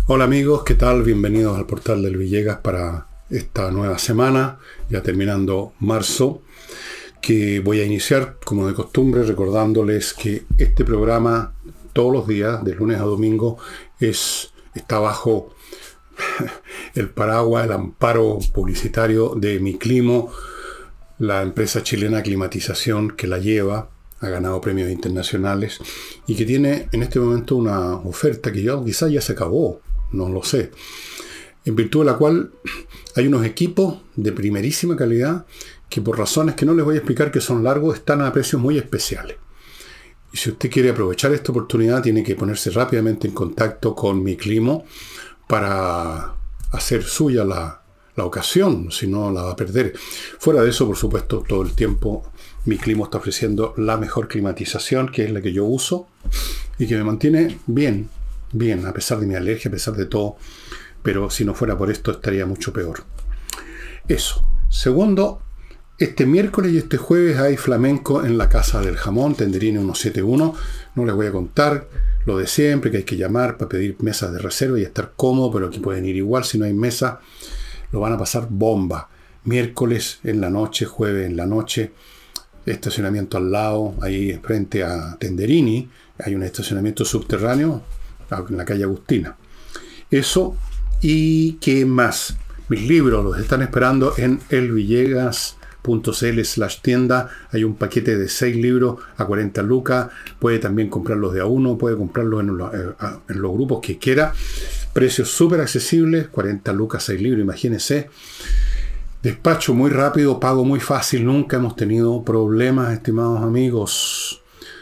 Hola amigos, ¿qué tal? Bienvenidos al portal del Villegas para esta nueva semana, ya terminando marzo, que voy a iniciar como de costumbre recordándoles que este programa todos los días, de lunes a domingo, está bajo el paraguas, el amparo publicitario de Miclimo, la empresa chilena de climatización que la lleva. Ha ganado premios internacionales y que tiene en este momento una oferta que quizás ya se acabó, no lo sé, en virtud de la cual hay unos equipos de primerísima calidad que por razones que no les voy a explicar, que son largos, están a precios muy especiales. Y si usted quiere aprovechar esta oportunidad, tiene que ponerse rápidamente en contacto con Miclimo para hacer suya la ocasión, si no la va a perder. Fuera de eso, por supuesto, todo el tiempo Miclimo está ofreciendo la mejor climatización, que es la que yo uso, y que me mantiene bien, a pesar de mi alergia, a pesar de todo, pero si no fuera por esto estaría mucho peor. Eso. Segundo, este miércoles y este jueves hay flamenco en la Casa del Jamón, Tenderini 171. No les voy a contar lo de siempre, que hay que llamar para pedir mesas de reserva y estar cómodo, pero aquí pueden ir igual. Si no hay mesa, lo van a pasar bomba. Miércoles en la noche, jueves en la noche, estacionamiento al lado, ahí frente a Tenderini, hay un estacionamiento subterráneo en la calle Agustina. Eso, y qué más. Mis libros los están esperando en elvillegas.cl/tienda. Hay un paquete de 6 libros a 40 lucas. Puede también comprarlos de a uno, puede comprarlos en los grupos que quiera. Precios súper accesibles, 40 lucas, 6 libros, imagínense. Despacho muy rápido, pago muy fácil, nunca hemos tenido problemas, estimados amigos.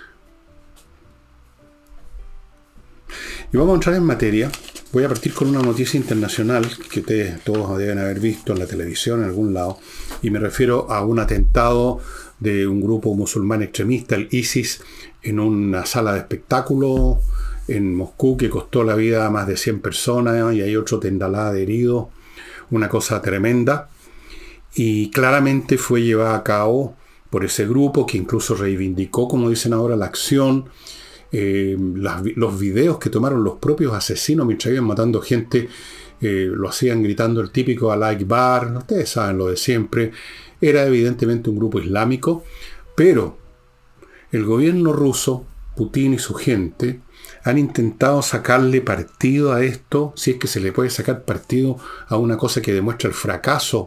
Y vamos a entrar en materia. Voy a partir con una noticia internacional que ustedes todos deben haber visto en la televisión en algún lado, y me refiero a un atentado de un grupo musulmán extremista, el ISIS, en una sala de espectáculo en Moscú, que costó la vida a más de 100 personas y hay otro tendalá de heridos, una cosa tremenda. Y claramente fue llevada a cabo por ese grupo que incluso reivindicó, como dicen ahora, la acción. Los videos que tomaron los propios asesinos mientras iban matando gente, lo hacían gritando el típico Allah Akbar. Ustedes saben lo de siempre. Era evidentemente un grupo islámico, pero el gobierno ruso, Putin y su gente, han intentado sacarle partido a esto, si es que se le puede sacar partido a una cosa que demuestra el fracaso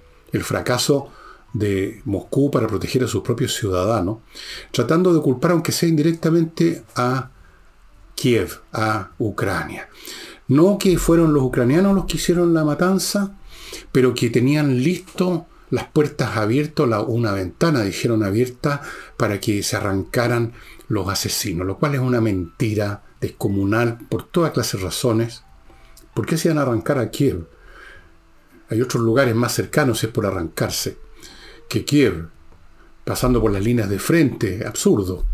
de Moscú para proteger a sus propios ciudadanos, tratando de culpar, aunque sea indirectamente, a Kiev, a Ucrania. No que fueron los ucranianos los que hicieron la matanza, pero que tenían listo las puertas abiertas, una ventana, dijeron, abierta para que se arrancaran los asesinos, lo cual es una mentira descomunal por toda clase de razones. ¿Por qué se iban a arrancar a Kiev? Hay otros lugares más cercanos, si es por arrancarse, que Kiev, pasando por las líneas de frente. Absurdo.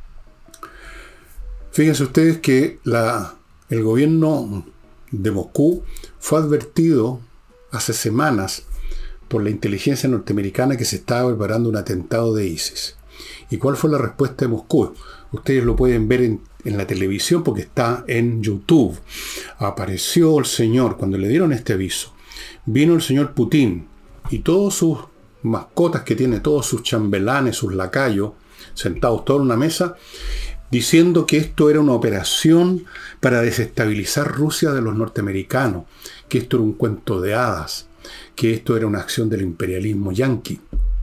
Fíjense ustedes que el gobierno de Moscú fue advertido hace semanas por la inteligencia norteamericana que se estaba preparando un atentado de ISIS. ¿Y cuál fue la respuesta de Moscú? Ustedes lo pueden ver en la televisión porque está en YouTube. Apareció el señor, cuando le dieron este aviso, vino el señor Putin y todos sus mascotas que tiene, todos sus chambelanes, sus lacayos, sentados todos en una mesa, diciendo que esto era una operación para desestabilizar Rusia de los norteamericanos, que esto era un cuento de hadas, que esto era una acción del imperialismo yanqui.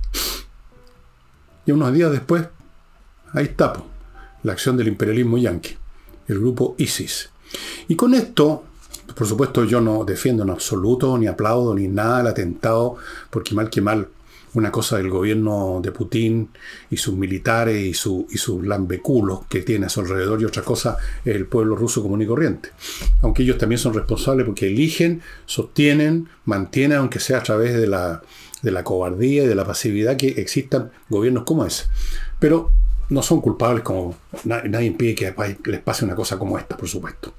Y unos días después, ahí está, la acción del imperialismo yanqui, el grupo ISIS. Y con esto, por supuesto, yo no defiendo en absoluto, ni aplaudo, ni nada el atentado, porque mal que mal, una cosa del gobierno de Putin y sus militares y sus lambeculos que tiene a su alrededor, y otra cosa es el pueblo ruso común y corriente. Aunque ellos también son responsables porque eligen, sostienen, mantienen, aunque sea a través de la cobardía y de la pasividad, que existan gobiernos como ese. Pero no son culpables, como nadie impide que les pase una cosa como esta, por supuesto.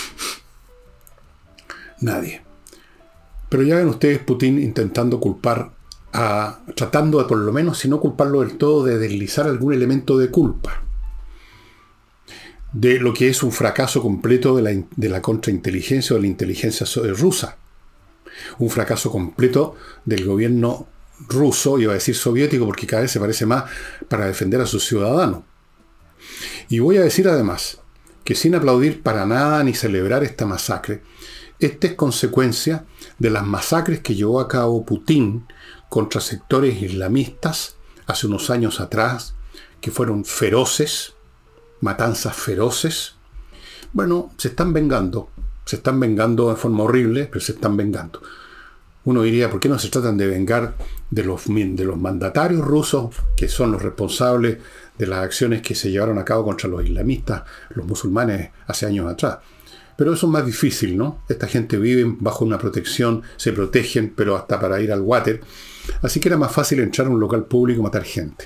Nadie. Pero ya ven ustedes Putin intentando tratando de, por lo menos, si no culparlo del todo, de deslizar algún elemento de culpa. de lo que es un fracaso completo de la contrainteligencia o de la inteligencia rusa. Un fracaso completo del gobierno ruso, iba a decir soviético porque cada vez se parece más, para defender a sus ciudadanos. Y voy a decir además que sin aplaudir para nada ni celebrar esta masacre, esta es consecuencia de las masacres que llevó a cabo Putin contra sectores islamistas hace unos años atrás, que fueron feroces, matanzas feroces. Bueno, se están vengando de forma horrible, pero se están vengando. Uno diría, ¿por qué no se tratan de vengar de los mandatarios rusos, que son los responsables de las acciones que se llevaron a cabo contra los islamistas, los musulmanes, hace años atrás? Pero eso es más difícil, ¿no? Esta gente vive bajo una protección, se protegen, pero hasta para ir al water. Así que era más fácil entrar a un local público y matar gente.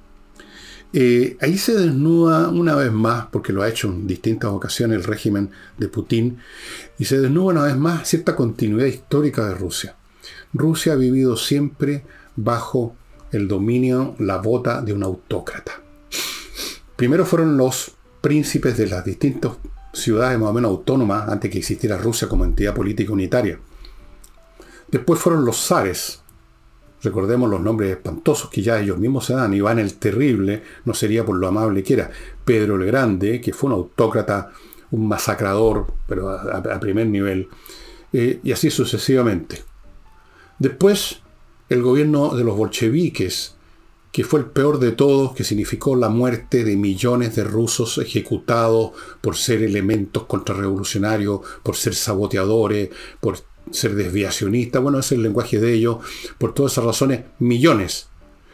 Ahí se desnuda una vez más, porque lo ha hecho en distintas ocasiones el régimen de Putin, y se desnuda una vez más cierta continuidad histórica de Rusia. Rusia ha vivido siempre bajo el dominio, la bota de un autócrata. Primero fueron los príncipes de las distintas ciudades más o menos autónomas antes que existiera Rusia como entidad política unitaria. Después fueron los zares. Recordemos los nombres espantosos que ya ellos mismos se dan. Iván el Terrible no sería por lo amable que era. Pedro el Grande, que fue un autócrata, un masacrador, pero a primer nivel. Y así sucesivamente. Después, el gobierno de los bolcheviques, que fue el peor de todos, que significó la muerte de millones de rusos ejecutados por ser elementos contrarrevolucionarios, por ser saboteadores, por ser desviacionistas. Bueno, ese es el lenguaje de ellos. Por todas esas razones, millones.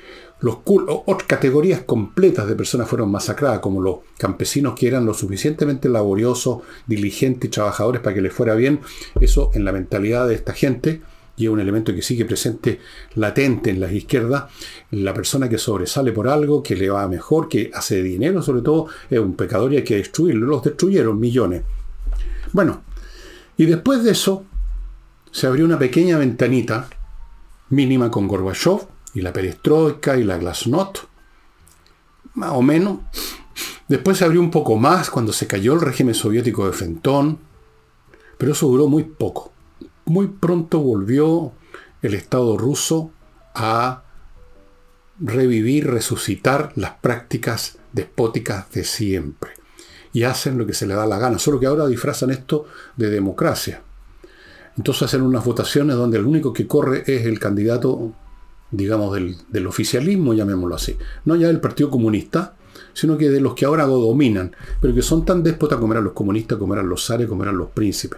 Otras categorías completas de personas fueron masacradas, como los campesinos que eran lo suficientemente laboriosos, diligentes y trabajadores para que les fuera bien. Eso en la mentalidad de esta gente. Y es un elemento que sigue presente, latente en las izquierdas. La persona que sobresale por algo, que le va mejor, que hace dinero sobre todo, es un pecador y hay que destruirlo. Los destruyeron millones. Bueno, y después de eso se abrió una pequeña ventanita mínima con Gorbachev y la perestroika y la glasnost, más o menos. Después se abrió un poco más cuando se cayó el régimen soviético de Frentón, pero eso duró muy poco. Muy pronto volvió el Estado ruso a revivir, resucitar las prácticas despóticas de siempre. Y hacen lo que se les da la gana, solo que ahora disfrazan esto de democracia. Entonces hacen unas votaciones donde el único que corre es el candidato, digamos, del oficialismo, llamémoslo así. No ya del Partido Comunista, sino que de los que ahora dominan, pero que son tan déspotas como eran los comunistas, como eran los zares, como eran los príncipes.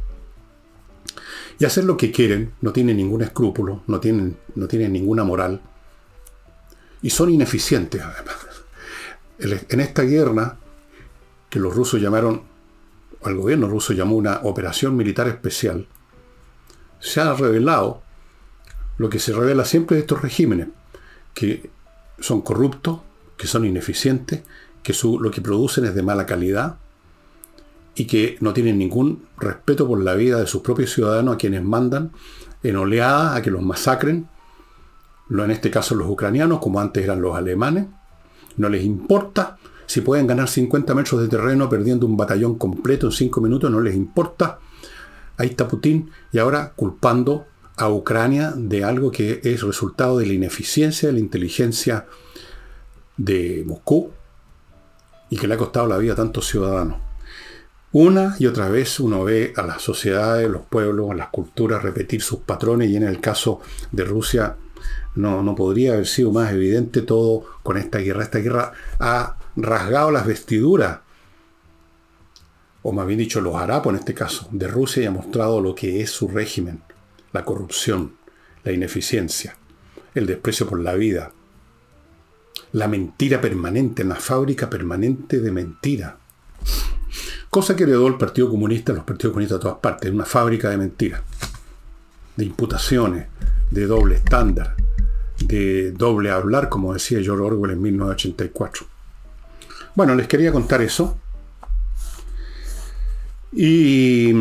Y hacer lo que quieren, no tienen ningún escrúpulo, no tienen ninguna moral. Y son ineficientes, además. En esta guerra, que los rusos llamaron, o el gobierno ruso llamó una operación militar especial, se ha revelado lo que se revela siempre de estos regímenes, que son corruptos, que son ineficientes, que lo que producen es de mala calidad, y que no tienen ningún respeto por la vida de sus propios ciudadanos, a quienes mandan en oleadas a que los masacren, en este caso los ucranianos, como antes eran los alemanes. No les importa si pueden ganar 50 metros de terreno perdiendo un batallón completo en 5 minutos, no les importa. Ahí está Putin, y ahora culpando a Ucrania de algo que es resultado de la ineficiencia de la inteligencia de Moscú y que le ha costado la vida a tantos ciudadanos. Una y otra vez uno ve a las sociedades, los pueblos, a las culturas repetir sus patrones, y en el caso de Rusia no podría haber sido más evidente todo con esta guerra. Esta guerra ha rasgado las vestiduras, o más bien dicho los harapos en este caso, de Rusia, y ha mostrado lo que es su régimen: la corrupción, la ineficiencia, el desprecio por la vida, la mentira permanente, la fábrica permanente de mentira. Cosa que heredó el Partido Comunista, los partidos comunistas de todas partes, una fábrica de mentiras, de imputaciones, de doble estándar, de doble hablar, como decía George Orwell en 1984. Bueno, les quería contar eso. Y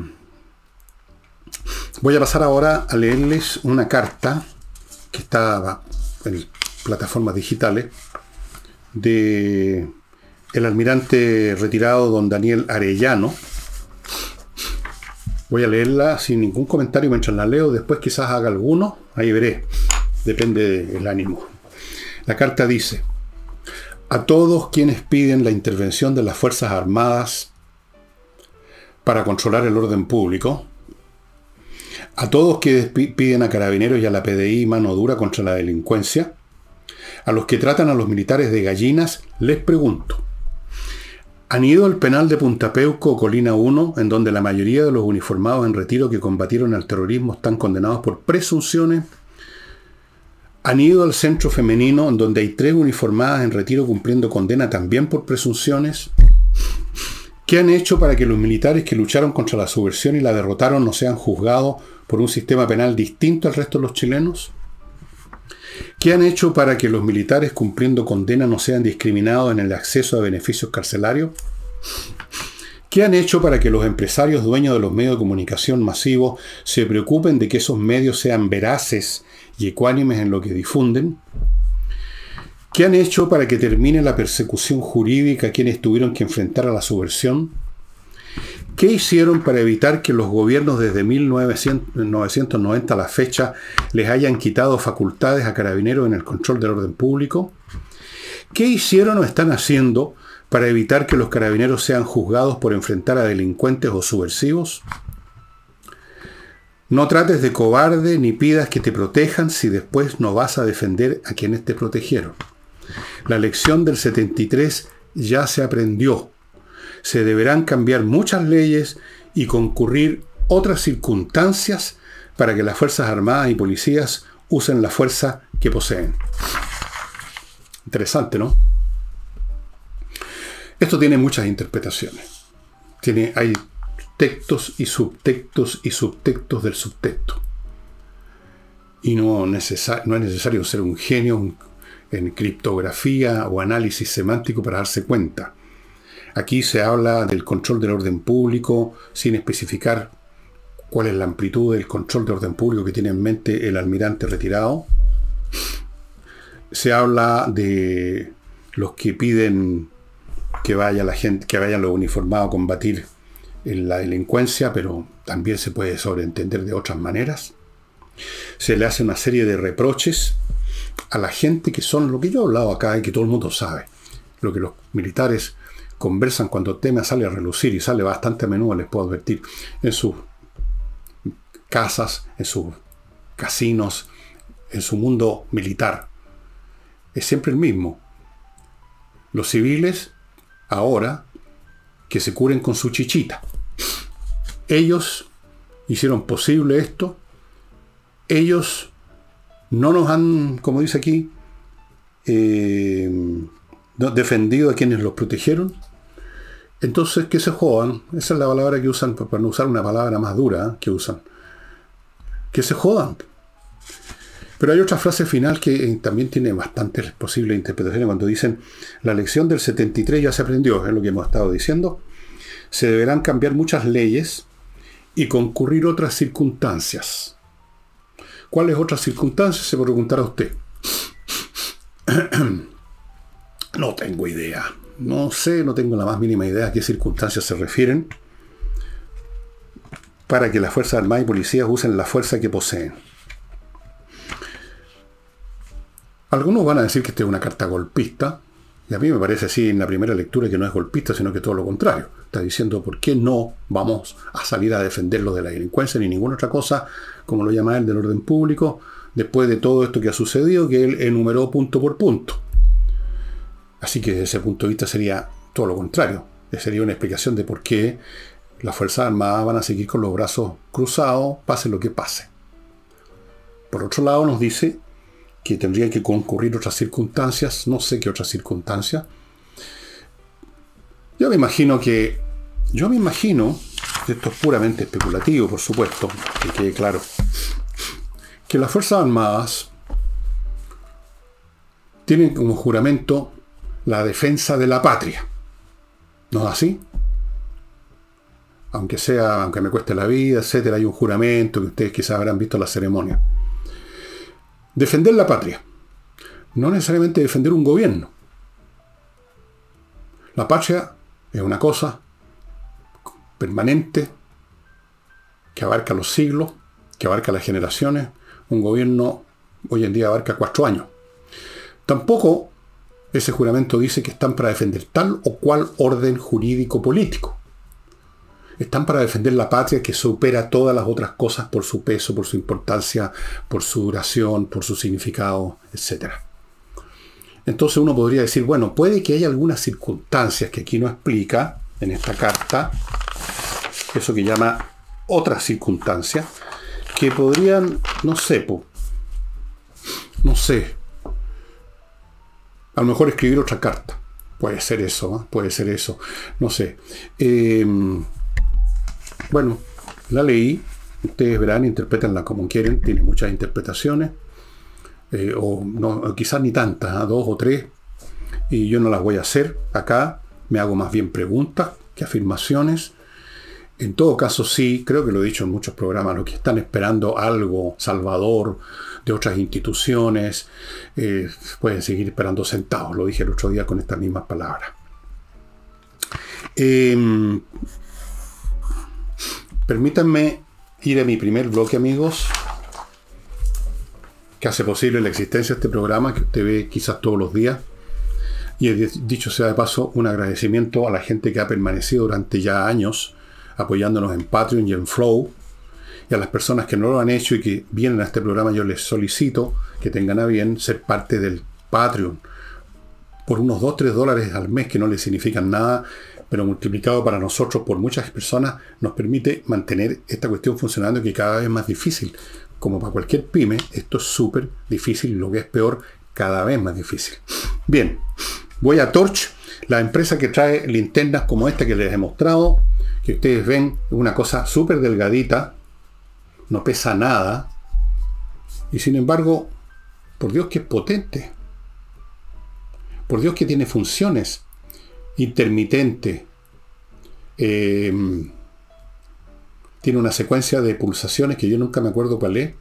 voy a pasar ahora a leerles una carta que está en plataformas digitales de el almirante retirado don Daniel Arellano. Voy a leerla sin ningún comentario mientras la leo, después quizás haga alguno, ahí veré, depende del ánimo. La carta dice: a todos quienes piden la intervención de las Fuerzas Armadas para controlar el orden público, a todos que piden a Carabineros y a la PDI mano dura contra la delincuencia, a los que tratan a los militares de gallinas, les pregunto: ¿han ido al penal de Punta Peuco o Colina 1, en donde la mayoría de los uniformados en retiro que combatieron al terrorismo están condenados por presunciones? ¿Han ido al centro femenino, en donde hay 3 uniformadas en retiro cumpliendo condena también por presunciones? ¿Qué han hecho para que los militares que lucharon contra la subversión y la derrotaron no sean juzgados por un sistema penal distinto al resto de los chilenos? ¿Qué han hecho para que los militares cumpliendo condena no sean discriminados en el acceso a beneficios carcelarios? ¿Qué han hecho para que los empresarios dueños de los medios de comunicación masivos se preocupen de que esos medios sean veraces y ecuánimes en lo que difunden? ¿Qué han hecho para que termine la persecución jurídica a quienes tuvieron que enfrentar a la subversión? ¿Qué hicieron para evitar que los gobiernos desde 1990 a la fecha les hayan quitado facultades a Carabineros en el control del orden público? ¿Qué hicieron o están haciendo para evitar que los Carabineros sean juzgados por enfrentar a delincuentes o subversivos? No trates de cobarde ni pidas que te protejan si después no vas a defender a quienes te protegieron. La lección del 73 ya se aprendió. Se deberán cambiar muchas leyes y concurrir otras circunstancias para que las Fuerzas Armadas y Policías usen la fuerza que poseen. Interesante, ¿no? Esto tiene muchas interpretaciones. Hay textos y subtextos del subtexto. Y no es necesario ser un genio en criptografía o análisis semántico para darse cuenta. Aquí se habla del control del orden público sin especificar cuál es la amplitud del control de orden público que tiene en mente el almirante retirado. Se habla de los que piden que vayan los uniformados a combatir la delincuencia, pero también se puede sobreentender de otras maneras. Se le hace una serie de reproches a la gente que son lo que yo he hablado acá y que todo el mundo sabe. Lo que los militares conversan cuando el tema sale a relucir, y sale bastante a menudo, les puedo advertir, en sus casas, en sus casinos, en su mundo militar. Es siempre el mismo. Los civiles, ahora, que se curen con su chichita. Ellos hicieron posible esto. Ellos no nos han, como dice aquí, defendido a quienes los protegieron. Entonces, que se jodan. Esa es la palabra que usan, para no usar una palabra más dura, que usan. Que se jodan. Pero hay otra frase final que también tiene bastantes posibles interpretaciones cuando dicen: la lección del 73 ya se aprendió, es lo que hemos estado diciendo. Se deberán cambiar muchas leyes y concurrir otras circunstancias. ¿Cuáles otras circunstancias? Se preguntará usted. No tengo idea. No sé, no tengo la más mínima idea a qué circunstancias se refieren para que las Fuerzas Armadas y Policías usen la fuerza que poseen. Algunos van a decir que esta es una carta golpista, y a mí me parece así en la primera lectura que no es golpista, sino que todo lo contrario. Está diciendo por qué no vamos a salir a defenderlos de la delincuencia ni ninguna otra cosa, como lo llama él, del orden público, después de todo esto que ha sucedido, que él enumeró punto por punto. Así que desde ese punto de vista sería todo lo contrario. Sería una explicación de por qué las Fuerzas Armadas van a seguir con los brazos cruzados, pase lo que pase. Por otro lado, nos dice que tendrían que concurrir otras circunstancias, no sé qué otras circunstancias. Yo me imagino, esto es puramente especulativo, por supuesto, que quede claro, que las Fuerzas Armadas tienen como juramento la defensa de la patria. ¿No es así? Aunque me cueste la vida, etcétera, hay un juramento que ustedes quizás habrán visto en la ceremonia. Defender la patria. No necesariamente defender un gobierno. La patria es una cosa permanente, que abarca los siglos, que abarca las generaciones. Un gobierno hoy en día abarca 4 años. Tampoco ese juramento dice que están para defender tal o cual orden jurídico político. Están para defender la patria, que supera todas las otras cosas por su peso, por su importancia, por su duración, por su significado, etc. Entonces uno podría decir, bueno, puede que haya algunas circunstancias que aquí no explica en esta carta, eso que llama otras circunstancias, que podrían, no sé, a lo mejor escribir otra carta. Puede ser eso, ¿eh? Puede ser eso. No sé. Bueno, la leí. Ustedes verán, interpretanla como quieren. Tiene muchas interpretaciones. O no, quizás ni tantas, 2 o 3. Y yo no las voy a hacer acá. Me hago más bien preguntas que afirmaciones. En todo caso, sí, creo que lo he dicho en muchos programas, los que están esperando algo salvador de otras instituciones, pueden seguir esperando sentados. Lo dije el otro día con estas mismas palabras. Permítanme ir a mi primer bloque, amigos, que hace posible la existencia de este programa, que usted ve quizás todos los días. Y dicho sea de paso, un agradecimiento a la gente que ha permanecido durante ya años apoyándonos en Patreon y en Flow, y a las personas que no lo han hecho y que vienen a este programa, yo les solicito que tengan a bien ser parte del Patreon por unos $2-3 al mes, que no les significan nada, pero multiplicado para nosotros por muchas personas nos permite mantener esta cuestión funcionando, que cada vez es más difícil. Como para cualquier pyme, esto es súper difícil, y lo que es peor, cada vez más difícil. Bien, voy a Torch, la empresa que trae linternas como esta que les he mostrado, que ustedes ven, es una cosa súper delgadita, no pesa nada, y sin embargo, por Dios que es potente, por Dios que tiene funciones, intermitente, tiene una secuencia de pulsaciones que yo nunca me acuerdo cuál es.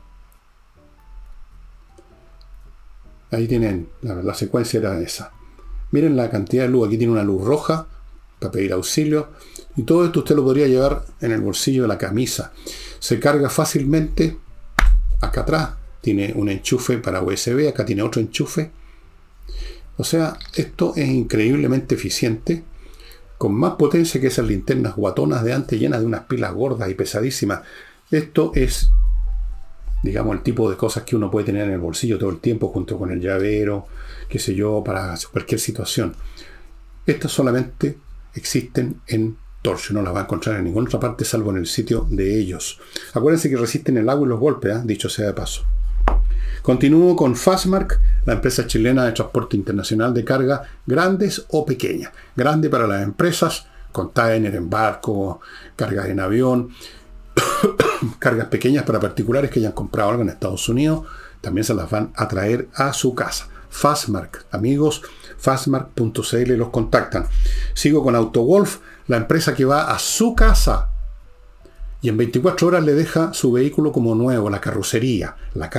Ahí tienen, la secuencia era esa. Miren la cantidad de luz, aquí tiene una luz roja para pedir auxilio, y todo esto usted lo podría llevar en el bolsillo de la camisa. Se carga fácilmente. Acá atrás tiene un enchufe para USB, acá tiene otro enchufe. O sea, esto es increíblemente eficiente, con más potencia que esas linternas guatonas de antes, llenas de unas pilas gordas y pesadísimas. Esto es, digamos, el tipo de cosas que uno puede tener en el bolsillo todo el tiempo, junto con el llavero, qué sé yo, para cualquier situación. Estas solamente existen en Torch, no las va a encontrar en ninguna otra parte salvo en el sitio de ellos. Acuérdense que resisten el agua y los golpes, dicho sea de paso. Continúo con Fastmark, la empresa chilena de transporte internacional de carga, grandes o pequeñas. Grande para las empresas, container en barco, cargas en avión, cargas pequeñas para particulares que hayan comprado algo en Estados Unidos, también se las van a traer a su casa. Fastmark, amigos, fastmark.cl los contactan. Sigo con AutoWolf, la empresa que va a su casa y en 24 horas le deja su vehículo como nuevo, la carrocería.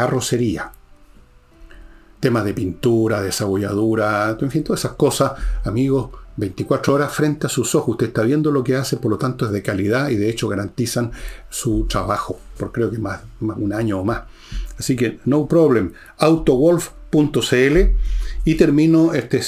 Temas de pintura, desabolladura, en fin, todas esas cosas, amigos, 24 horas frente a sus ojos. Usted está viendo lo que hace, por lo tanto es de calidad y de hecho garantizan su trabajo por creo que más un año o más. Así que no problem, autowolf.cl. Y termino este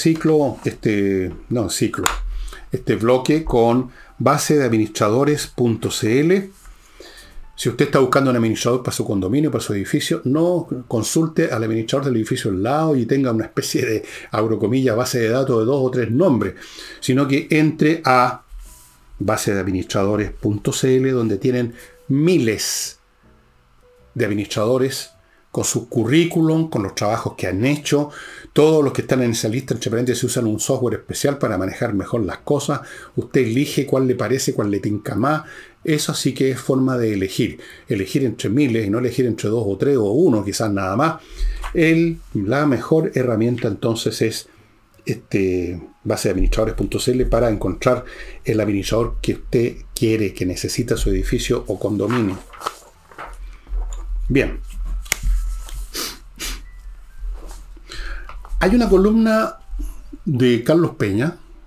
bloque con basedeadministradores.cl. Si usted está buscando un administrador para su condominio, para su edificio, no consulte al administrador del edificio al lado y tenga una especie de, abro comillas, base de datos de 2 o 3 nombres, sino que entre a basedeadministradores.cl, donde tienen miles de administradores con su currículum, con los trabajos que han hecho. Todos los que están en esa lista, entre paréntesis, usan un software especial para manejar mejor las cosas. Usted elige cuál le parece, cuál le tinca más. Eso sí que es forma de elegir. Elegir entre miles y no elegir entre 2 o 3 o 1, quizás nada más. La mejor herramienta entonces es basedeadministradores.cl para encontrar el administrador que usted quiere, que necesita su edificio o condominio. Bien. Hay una columna de Carlos Peña,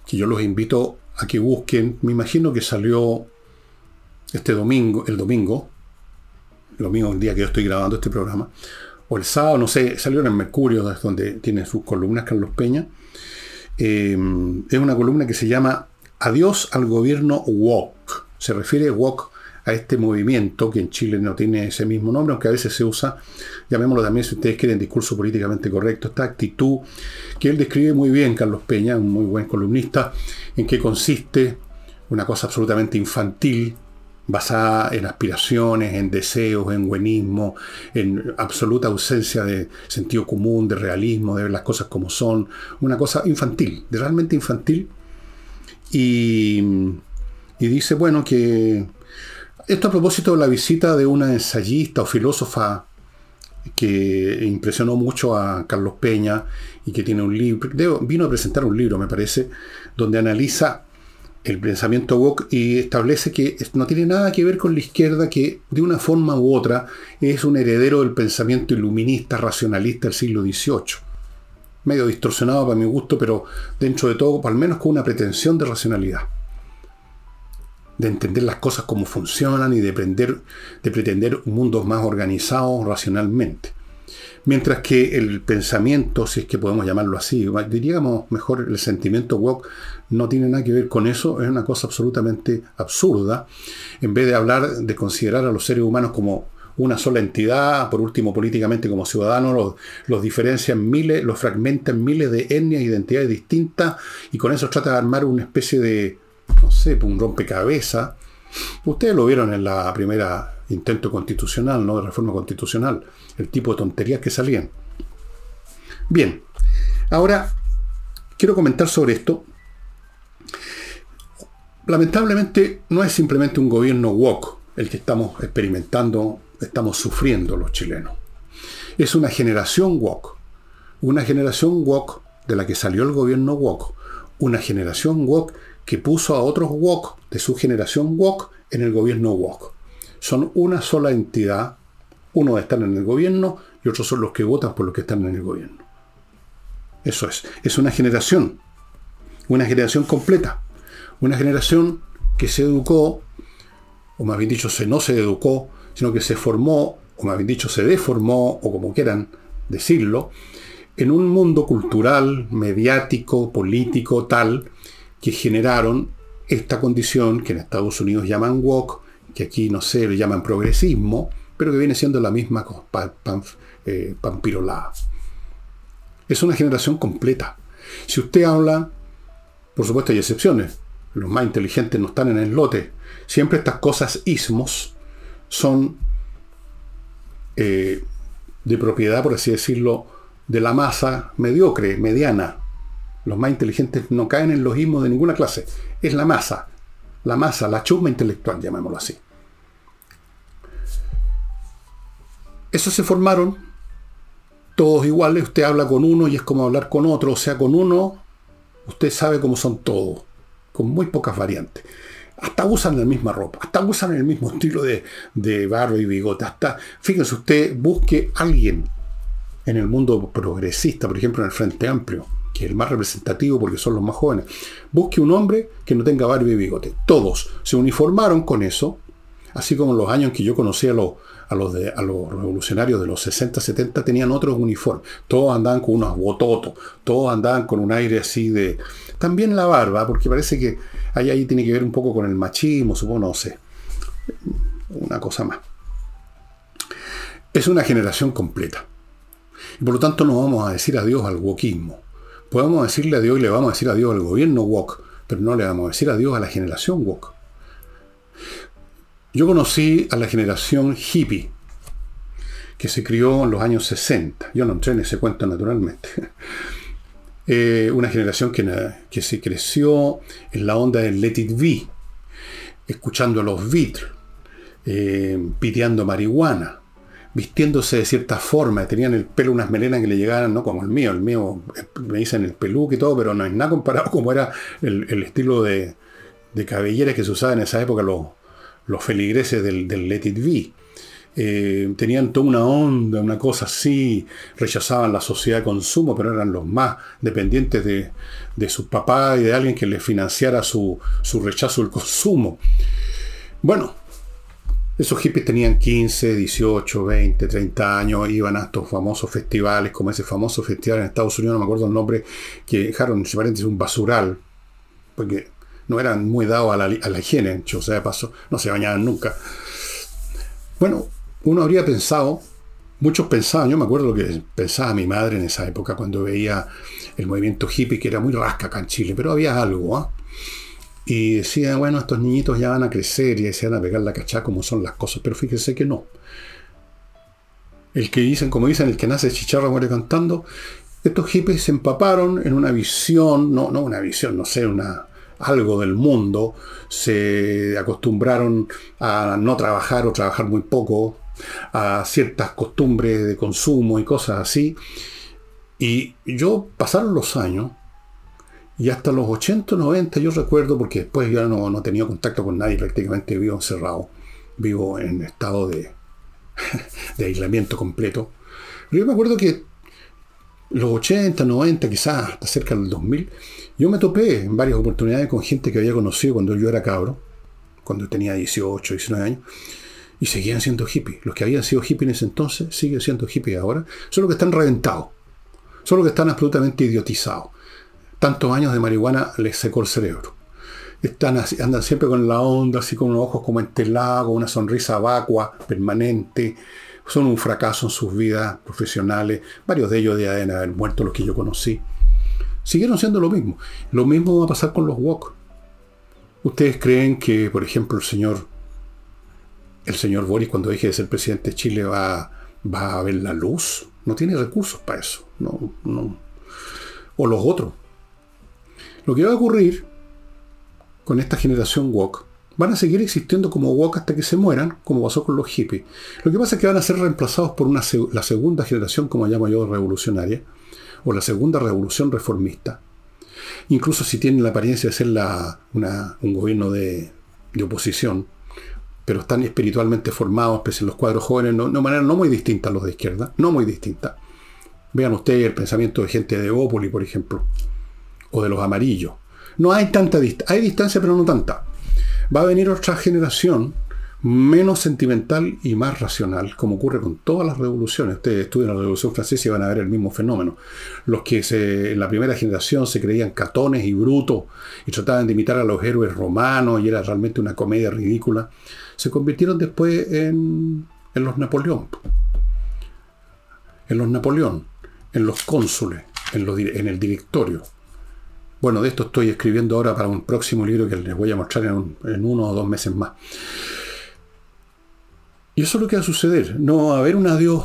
que yo los invito a que busquen. Me imagino que salió este domingo, el domingo, el día que yo estoy grabando este programa, o el sábado, no sé, salió en el Mercurio, donde tiene sus columnas Carlos Peña. Es una columna que se llama Adiós al gobierno woke. Se refiere woke a este movimiento que en Chile no tiene ese mismo nombre, aunque a veces se usa, llamémoslo también, si ustedes quieren, discurso políticamente correcto, esta actitud que él describe muy bien, Carlos Peña, un muy buen columnista, en que consiste una cosa absolutamente infantil, basada en aspiraciones, en deseos, en buenismo, en absoluta ausencia de sentido común, de realismo, de ver las cosas como son, una cosa infantil, realmente infantil, y dice, bueno, que esto a propósito de la visita de una ensayista o filósofa que impresionó mucho a Carlos Peña y que tiene un libro, vino a presentar un libro, me parece, donde analiza el pensamiento woke y establece que no tiene nada que ver con la izquierda, que de una forma u otra es un heredero del pensamiento iluminista, racionalista del siglo XVIII. Medio distorsionado para mi gusto, pero dentro de todo, al menos con una pretensión de racionalidad. De entender las cosas como funcionan y de pretender mundos más organizados racionalmente. Mientras que el pensamiento, si es que podemos llamarlo así, diríamos mejor el sentimiento woke, no tiene nada que ver con eso, es una cosa absolutamente absurda. En vez de hablar, de considerar a los seres humanos como una sola entidad, por último políticamente como ciudadanos, los diferencia en miles, los fragmenta en miles de etnias e identidades distintas, y con eso trata de armar una especie de, no sé, un rompecabezas. Ustedes lo vieron en la primera intento constitucional, ¿no?, de reforma constitucional, el tipo de tonterías que salían. Bien, ahora quiero comentar sobre esto. Lamentablemente no es simplemente un gobierno woke el que estamos experimentando, estamos sufriendo los chilenos. Es una generación woke de la que salió el gobierno woke, una generación woke que puso a otros woke de su generación woke en el gobierno woke. Son una sola entidad, unos están en el gobierno y otros son los que votan por los que están en el gobierno. Eso es una generación completa, una generación que se educó, o más bien dicho, no se educó, sino que se formó, o más bien dicho, se deformó, o como quieran decirlo, en un mundo cultural, mediático, político, tal, que generaron esta condición que en Estados Unidos llaman woke, que aquí, no sé, le llaman progresismo, pero que viene siendo la misma pampirolada. Es una generación completa. Si usted habla, por supuesto hay excepciones, los más inteligentes no están en el lote. Siempre estas cosas ismos son de propiedad, por así decirlo, de la masa mediocre, mediana. Los más inteligentes no caen en los ismos de ninguna clase. Es la masa, la chusma intelectual, llamémoslo así. Esos se formaron todos iguales. Usted habla con uno y es como hablar con otro. O sea, con uno usted sabe cómo son todos, con muy pocas variantes. Hasta usan la misma ropa, hasta usan el mismo estilo de barba y bigote. Hasta, fíjense usted, busque a alguien en el mundo progresista, por ejemplo en el Frente Amplio, que es el más representativo porque son los más jóvenes. Busque un hombre que no tenga barba y bigote. Todos se uniformaron con eso, así como en los años en que yo conocí a los revolucionarios de los 60, 70 tenían otros uniformes. Todos andaban con unos bototos, todos andaban con un aire así de... También la barba, porque parece que ahí tiene que ver un poco con el machismo, supongo, no sé. Una cosa más. Es una generación completa. Y por lo tanto no vamos a decir adiós al wokismo. Podemos decirle adiós y le vamos a decir adiós al gobierno woke, pero no le vamos a decir adiós a la generación woke. Yo conocí a la generación hippie, que se crió en los años 60. Yo no entré en ese cuento naturalmente. Una generación que se creció en la onda del Let It Be, escuchando a los Beatles, piteando marihuana, vistiéndose de cierta forma. Tenían el pelo, unas melenas que le llegaban, no como el mío me dicen el peluque y todo, pero no es nada comparado como era el estilo de cabellera que se usaba en esa época los feligreses del Let It Be. tenían toda una onda, una cosa así, rechazaban la sociedad de consumo, pero eran los más dependientes de sus papás y de alguien que les financiara su rechazo del consumo. Bueno, esos hippies tenían 15, 18, 20, 30 años, iban a estos famosos festivales, como ese famoso festival en Estados Unidos, no me acuerdo el nombre, que dejaron, entre paréntesis, un basural, porque no eran muy dados a la higiene, o sea, de paso, no se bañaban nunca. Bueno, uno habría pensado, muchos pensaban, yo me acuerdo lo que pensaba mi madre en esa época, cuando veía el movimiento hippie, que era muy rasca acá en Chile, pero había algo, ¿ah? Y decía, bueno, estos niñitos ya van a crecer y se van a pegar la cachá como son las cosas. Pero fíjense que no. El que dicen, como dicen, el que nace chicharra muere cantando. Estos hippies se empaparon en una visión, no una visión, no sé, algo del mundo. Se acostumbraron a no trabajar o trabajar muy poco, a ciertas costumbres de consumo y cosas así. Y pasaron los años. Y hasta los 80, 90, yo recuerdo, porque después yo no he tenido contacto con nadie, prácticamente vivo encerrado, vivo en estado de aislamiento completo. Pero yo me acuerdo que los 80, 90, quizás hasta cerca del 2000, yo me topé en varias oportunidades con gente que había conocido cuando yo era cabro, cuando tenía 18, 19 años, y seguían siendo hippies. Los que habían sido hippies en ese entonces siguen siendo hippies ahora, solo que están reventados, solo que están absolutamente idiotizados. Tantos años de marihuana les secó el cerebro. Andan siempre con la onda, así con los ojos como entelados, una sonrisa vacua, permanente. Son un fracaso en sus vidas profesionales. Varios de ellos deben haber muerto, los que yo conocí. Siguieron siendo lo mismo. Lo mismo va a pasar con los woke. ¿Ustedes creen que, por ejemplo, el señor Boris, cuando deje de ser presidente de Chile, va a ver la luz? No tiene recursos para eso. No. O los otros. Lo que va a ocurrir con esta generación woke, van a seguir existiendo como woke hasta que se mueran, como pasó con los hippies. Lo que pasa es que van a ser reemplazados por la segunda generación, como llamo yo, revolucionaria, o la segunda revolución reformista. Incluso si tienen la apariencia de ser un gobierno de oposición, pero están espiritualmente formados, pese a los cuadros jóvenes, de manera no muy distinta a los de izquierda, no muy distinta. Vean ustedes el pensamiento de gente de Evópoli, por ejemplo, o de los amarillos. No hay tanta distancia, hay distancia pero no tanta. Va a venir otra generación menos sentimental y más racional, como ocurre con todas las revoluciones. Ustedes estudian la Revolución Francesa y van a ver el mismo fenómeno. Los que en la primera generación se creían catones y brutos y trataban de imitar a los héroes romanos y era realmente una comedia ridícula, se convirtieron después en los Napoleón. En los cónsules, en el directorio. Bueno, de esto estoy escribiendo ahora para un próximo libro que les voy a mostrar en 1 o 2 meses más. Y eso es lo que va a suceder. No va a haber un adiós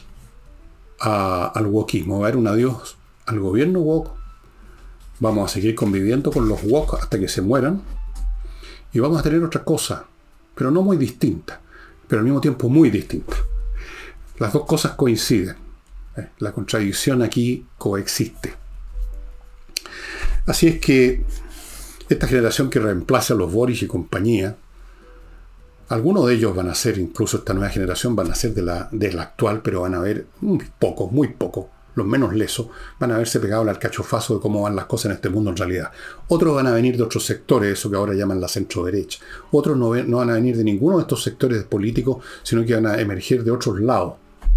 al wokismo, va a haber un adiós al gobierno woke. Vamos a seguir conviviendo con los woke hasta que se mueran. Y vamos a tener otra cosa, pero no muy distinta, pero al mismo tiempo muy distinta. Las dos cosas coinciden. La contradicción aquí coexiste. Así es que esta generación que reemplaza a los Boris y compañía, algunos de ellos van a ser, incluso esta nueva generación, van a ser de la actual, pero van a ver muy pocos, los menos lesos, van a haberse pegado al alcachofazo de cómo van las cosas en este mundo en realidad. Otros van a venir de otros sectores, eso que ahora llaman la centro-derecha. Otros no van a venir de ninguno de estos sectores políticos, sino que van a emerger de otros lados.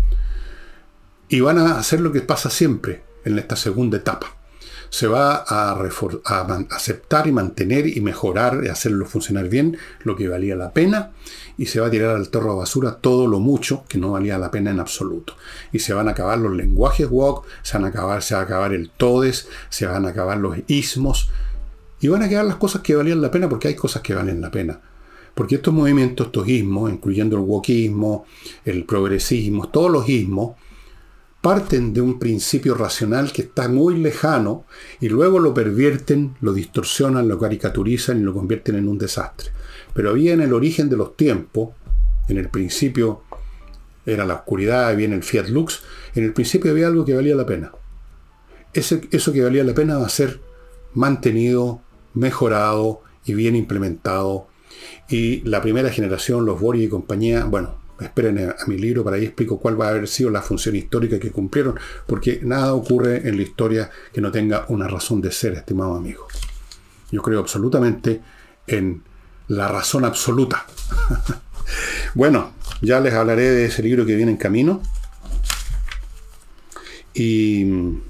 Y van a hacer lo que pasa siempre en esta segunda etapa. Se va a aceptar y mantener y mejorar y hacerlo funcionar bien lo que valía la pena, y se va a tirar al tarro de basura todo lo mucho que no valía la pena en absoluto. Y se van a acabar los lenguajes woke, se va a acabar el todes, se van a acabar los ismos, y van a quedar las cosas que valían la pena, porque hay cosas que valen la pena. Porque estos movimientos, estos ismos, incluyendo el wokismo, el progresismo, todos los ismos, parten de un principio racional que está muy lejano y luego lo pervierten, lo distorsionan, lo caricaturizan y lo convierten en un desastre. Pero había en el origen de los tiempos, en el principio era la oscuridad, viene el Fiat Lux, en el principio había algo que valía la pena. Eso que valía la pena va a ser mantenido, mejorado y bien implementado. Y la primera generación, los Boris y compañía, bueno, esperen a mi libro, para ahí explico cuál va a haber sido la función histórica que cumplieron, porque nada ocurre en la historia que no tenga una razón de ser, estimado amigo. Yo creo absolutamente en la razón absoluta. Bueno, ya les hablaré de ese libro que viene en camino. Y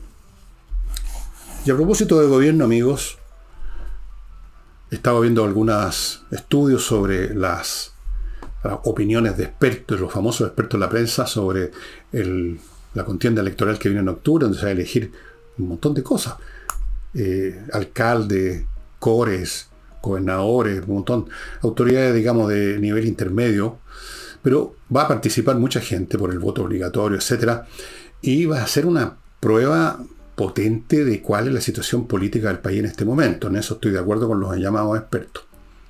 a propósito de gobierno, amigos, he estado viendo algunos estudios sobre las opiniones de expertos, los famosos expertos de la prensa, sobre la contienda electoral que viene en octubre, donde se va a elegir un montón de cosas. Alcaldes, cores, gobernadores, un montón, autoridades, digamos, de nivel intermedio, pero va a participar mucha gente por el voto obligatorio, etcétera, y va a ser una prueba potente de cuál es la situación política del país en este momento. En eso estoy de acuerdo con los llamados expertos.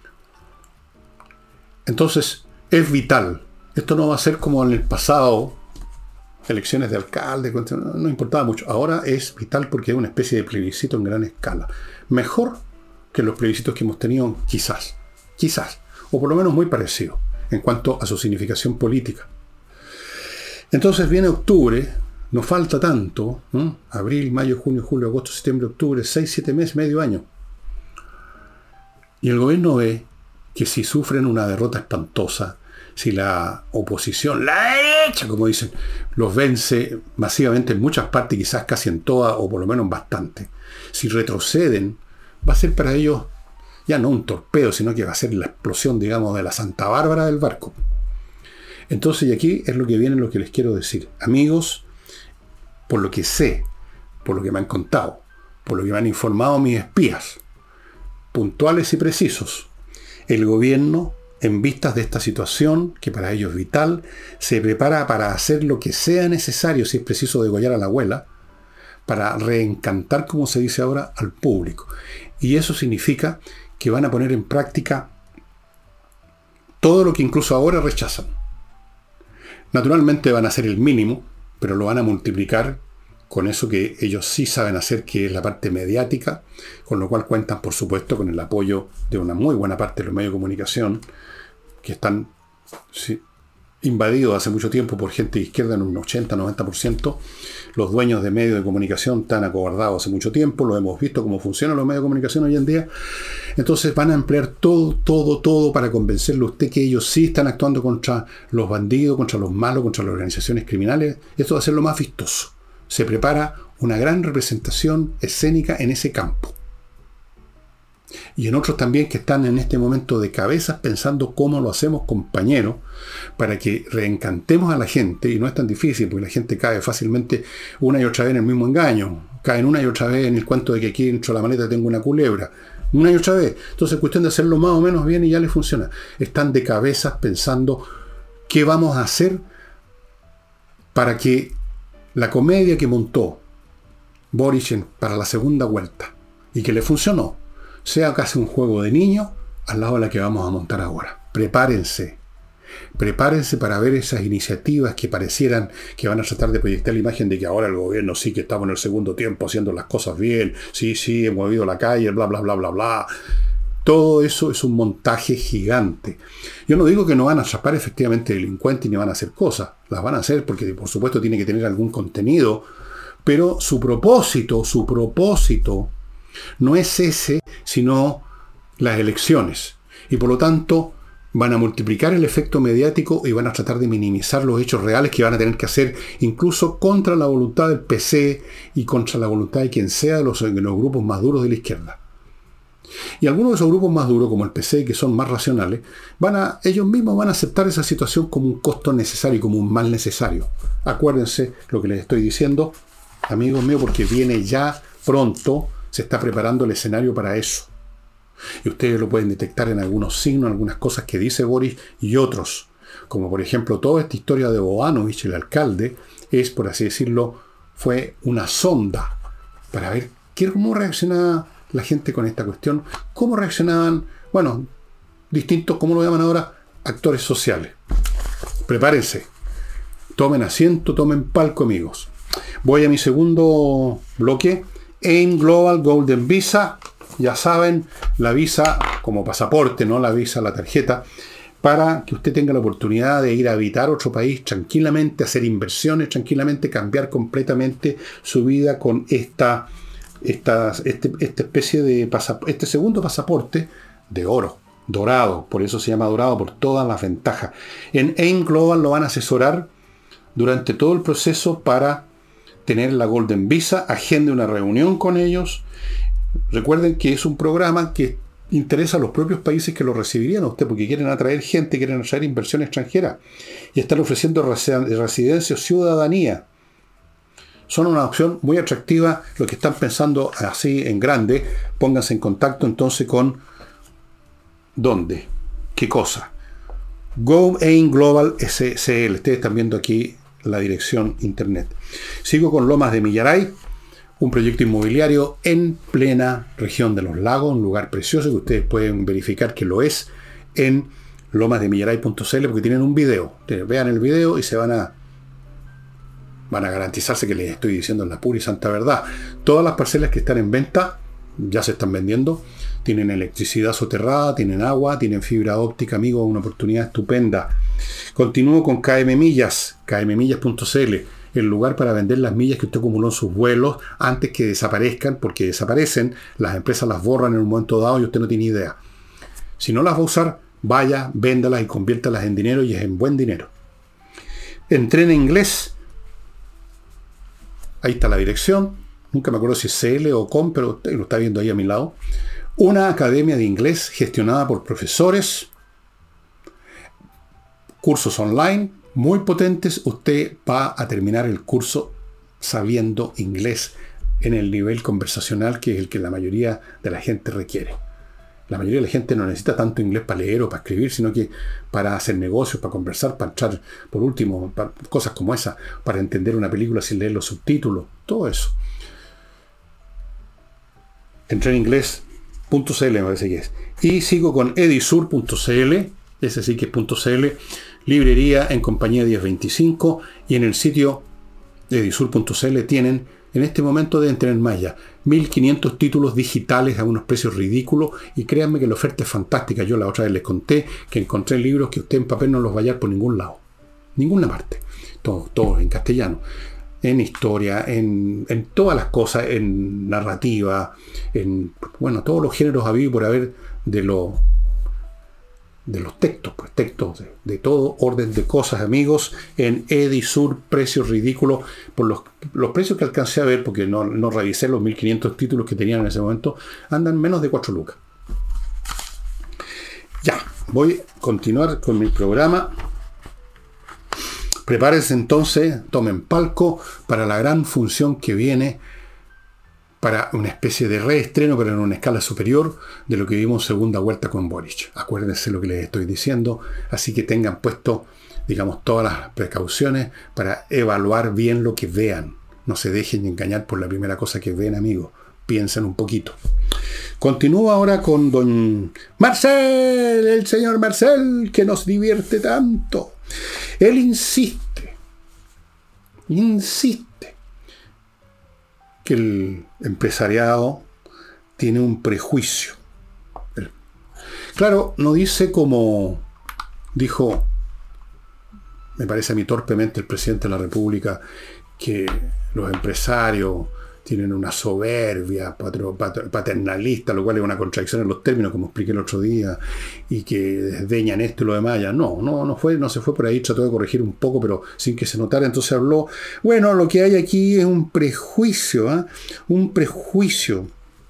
Entonces, es vital. Esto no va a ser como en el pasado, elecciones de alcalde, no importaba mucho. Ahora es vital porque es una especie de plebiscito en gran escala. Mejor que los plebiscitos que hemos tenido, quizás, o por lo menos muy parecido en cuanto a su significación política. Entonces viene octubre, nos falta tanto, ¿no? Abril, mayo, junio, julio, agosto, septiembre, octubre, 6, 7 meses, medio año. Y el gobierno ve que si sufren una derrota espantosa, si la oposición, la derecha, como dicen, los vence masivamente en muchas partes, quizás casi en todas, o por lo menos en bastante, si retroceden, va a ser para ellos ya no un torpedo, sino que va a ser la explosión, digamos, de la Santa Bárbara del barco. Entonces, y aquí es lo que viene, lo que les quiero decir. Amigos, por lo que sé, por lo que me han contado, por lo que me han informado mis espías, puntuales y precisos, el gobierno, en vistas de esta situación, que para ellos es vital, se prepara para hacer lo que sea necesario, si es preciso degollar a la abuela, para reencantar, como se dice ahora, al público. Y eso significa que van a poner en práctica todo lo que incluso ahora rechazan. Naturalmente van a hacer el mínimo, pero lo van a multiplicar con eso que ellos sí saben hacer, que es la parte mediática, con lo cual cuentan, por supuesto, con el apoyo de una muy buena parte de los medios de comunicación, que están invadidos hace mucho tiempo por gente de izquierda en un 80-90%. Los dueños de medios de comunicación están acobardados hace mucho tiempo, lo hemos visto cómo funcionan los medios de comunicación hoy en día. Entonces van a emplear todo para convencerle a usted que ellos sí están actuando contra los bandidos, contra los malos, contra las organizaciones criminales. Esto va a ser lo más vistoso. Se prepara una gran representación escénica en ese campo. Y en otros también que están en este momento de cabezas pensando cómo lo hacemos, compañeros, para que reencantemos a la gente. Y no es tan difícil, porque la gente cae fácilmente una y otra vez en el mismo engaño. Caen una y otra vez en el cuento de que aquí dentro de la maleta tengo una culebra. Una y otra vez. Entonces es cuestión de hacerlo más o menos bien y ya les funciona. Están de cabezas pensando qué vamos a hacer para que la comedia que montó Boric para la segunda vuelta y que le funcionó sea casi un juego de niños al lado de la que vamos a montar ahora. Prepárense para ver esas iniciativas que parecieran que van a tratar de proyectar la imagen de que ahora el gobierno sí que estamos en el segundo tiempo haciendo las cosas bien, sí, hemos movido la calle, bla, bla, bla, bla, bla. Todo eso es un montaje gigante. Yo no digo que no van a atrapar efectivamente delincuentes ni van a hacer cosas. Las van a hacer porque, por supuesto, tiene que tener algún contenido. Pero su propósito no es ese, sino las elecciones. Y por lo tanto, van a multiplicar el efecto mediático y van a tratar de minimizar los hechos reales que van a tener que hacer, incluso contra la voluntad del PC y contra la voluntad de quien sea de los grupos más duros de la izquierda. Y algunos de esos grupos más duros, como el PC, que son más racionales, ellos mismos van a aceptar esa situación como un costo necesario, como un mal necesario. Acuérdense lo que les estoy diciendo, amigos míos, porque viene ya pronto, se está preparando el escenario para eso. Y ustedes lo pueden detectar en algunos signos, en algunas cosas que dice Boris y otros. Como por ejemplo, toda esta historia de Bobanovich, el alcalde, es, por así decirlo, fue una sonda para ver cómo reaccionaba la gente con esta cuestión, cómo reaccionaban, bueno, distintos, ¿cómo lo llaman ahora? Actores sociales. Prepárense, tomen asiento, tomen palco, amigos. Voy a mi segundo bloque. AIM Global Golden Visa, ya saben, la visa como pasaporte, no la visa, la tarjeta, para que usted tenga la oportunidad de ir a habitar otro país tranquilamente, hacer inversiones tranquilamente, cambiar completamente su vida con esta especie de este segundo pasaporte de oro, dorado. Por eso se llama dorado, por todas las ventajas. En AIM Global lo van a asesorar durante todo el proceso para tener la Golden Visa, agende una reunión con ellos. Recuerden que es un programa que interesa a los propios países que lo recibirían a usted, porque quieren atraer gente, quieren atraer inversión extranjera y están ofreciendo residencia o ciudadanía. Son una opción muy atractiva. Los que están pensando así en grande, pónganse en contacto entonces con ¿dónde? ¿Qué cosa? Go AIM Global SCL. Ustedes están viendo aquí la dirección internet. Sigo con Lomas de Millaray, un proyecto inmobiliario en plena región de los lagos, un lugar precioso que ustedes pueden verificar que lo es en lomasdemillaray.cl, porque tienen un video. Vean el video y van a garantizarse que les estoy diciendo la pura y santa verdad. Todas las parcelas que están en venta ya se están vendiendo. Tienen electricidad soterrada, tienen agua, tienen fibra óptica, amigo, una oportunidad estupenda. Continúo con KM Millas, kmmillas.cl, el lugar para vender las millas que usted acumuló en sus vuelos antes que desaparezcan, porque desaparecen, las empresas las borran en un momento dado y usted no tiene idea. Si no las va a usar, vaya, véndalas y conviértalas en dinero, y es en buen dinero. Entrena inglés. Ahí está la dirección. Nunca me acuerdo si es CL o com, pero usted lo está viendo ahí a mi lado. Una academia de inglés gestionada por profesores. Cursos online muy potentes. Usted va a terminar el curso sabiendo inglés en el nivel conversacional, que es el que la mayoría de la gente requiere. La mayoría de la gente no necesita tanto inglés para leer o para escribir, sino que para hacer negocios, para conversar, para entrar, por último, para cosas como esa, para entender una película sin leer los subtítulos, todo eso. Entré en inglés.cl, me parece que es. Y sigo con edisur.cl, ese sí que es .cl, librería en compañía 1025, y en el sitio edisur.cl tienen, en este momento deben tener más ya, 1.500 títulos digitales a unos precios ridículos, y créanme que la oferta es fantástica. Yo la otra vez les conté que encontré libros que usted en papel no los va a hallar por ningún lado, ninguna parte, todos en castellano, en historia, en todas las cosas, en narrativa, en todos los géneros habidos y por haber de los textos, pues textos de todo orden de cosas, amigos, en Edisur, precios ridículos, por los precios que alcancé a ver, porque no revisé los 1.500 títulos que tenían en ese momento, andan menos de 4 lucas. Ya, voy a continuar con mi programa. Prepárense entonces, tomen palco para la gran función que viene, para una especie de reestreno, pero en una escala superior de lo que vimos en segunda vuelta con Boric. Acuérdense lo que les estoy diciendo, así que tengan puesto, digamos, todas las precauciones para evaluar bien lo que vean. No se dejen engañar por la primera cosa que ven, amigos. Piensen un poquito. Continúo ahora con don Marcel, el señor Marcel, que nos divierte tanto. Él insiste que el empresariado tiene un prejuicio. Claro, no dice como dijo, me parece a mí torpemente, el presidente de la República, que los empresarios tienen una soberbia paternalista, lo cual es una contradicción en los términos, como expliqué el otro día, y que desdeñan esto y lo demás. Ya no se fue por ahí, trató de corregir un poco, pero sin que se notara. Entonces habló, lo que hay aquí es un prejuicio, un prejuicio,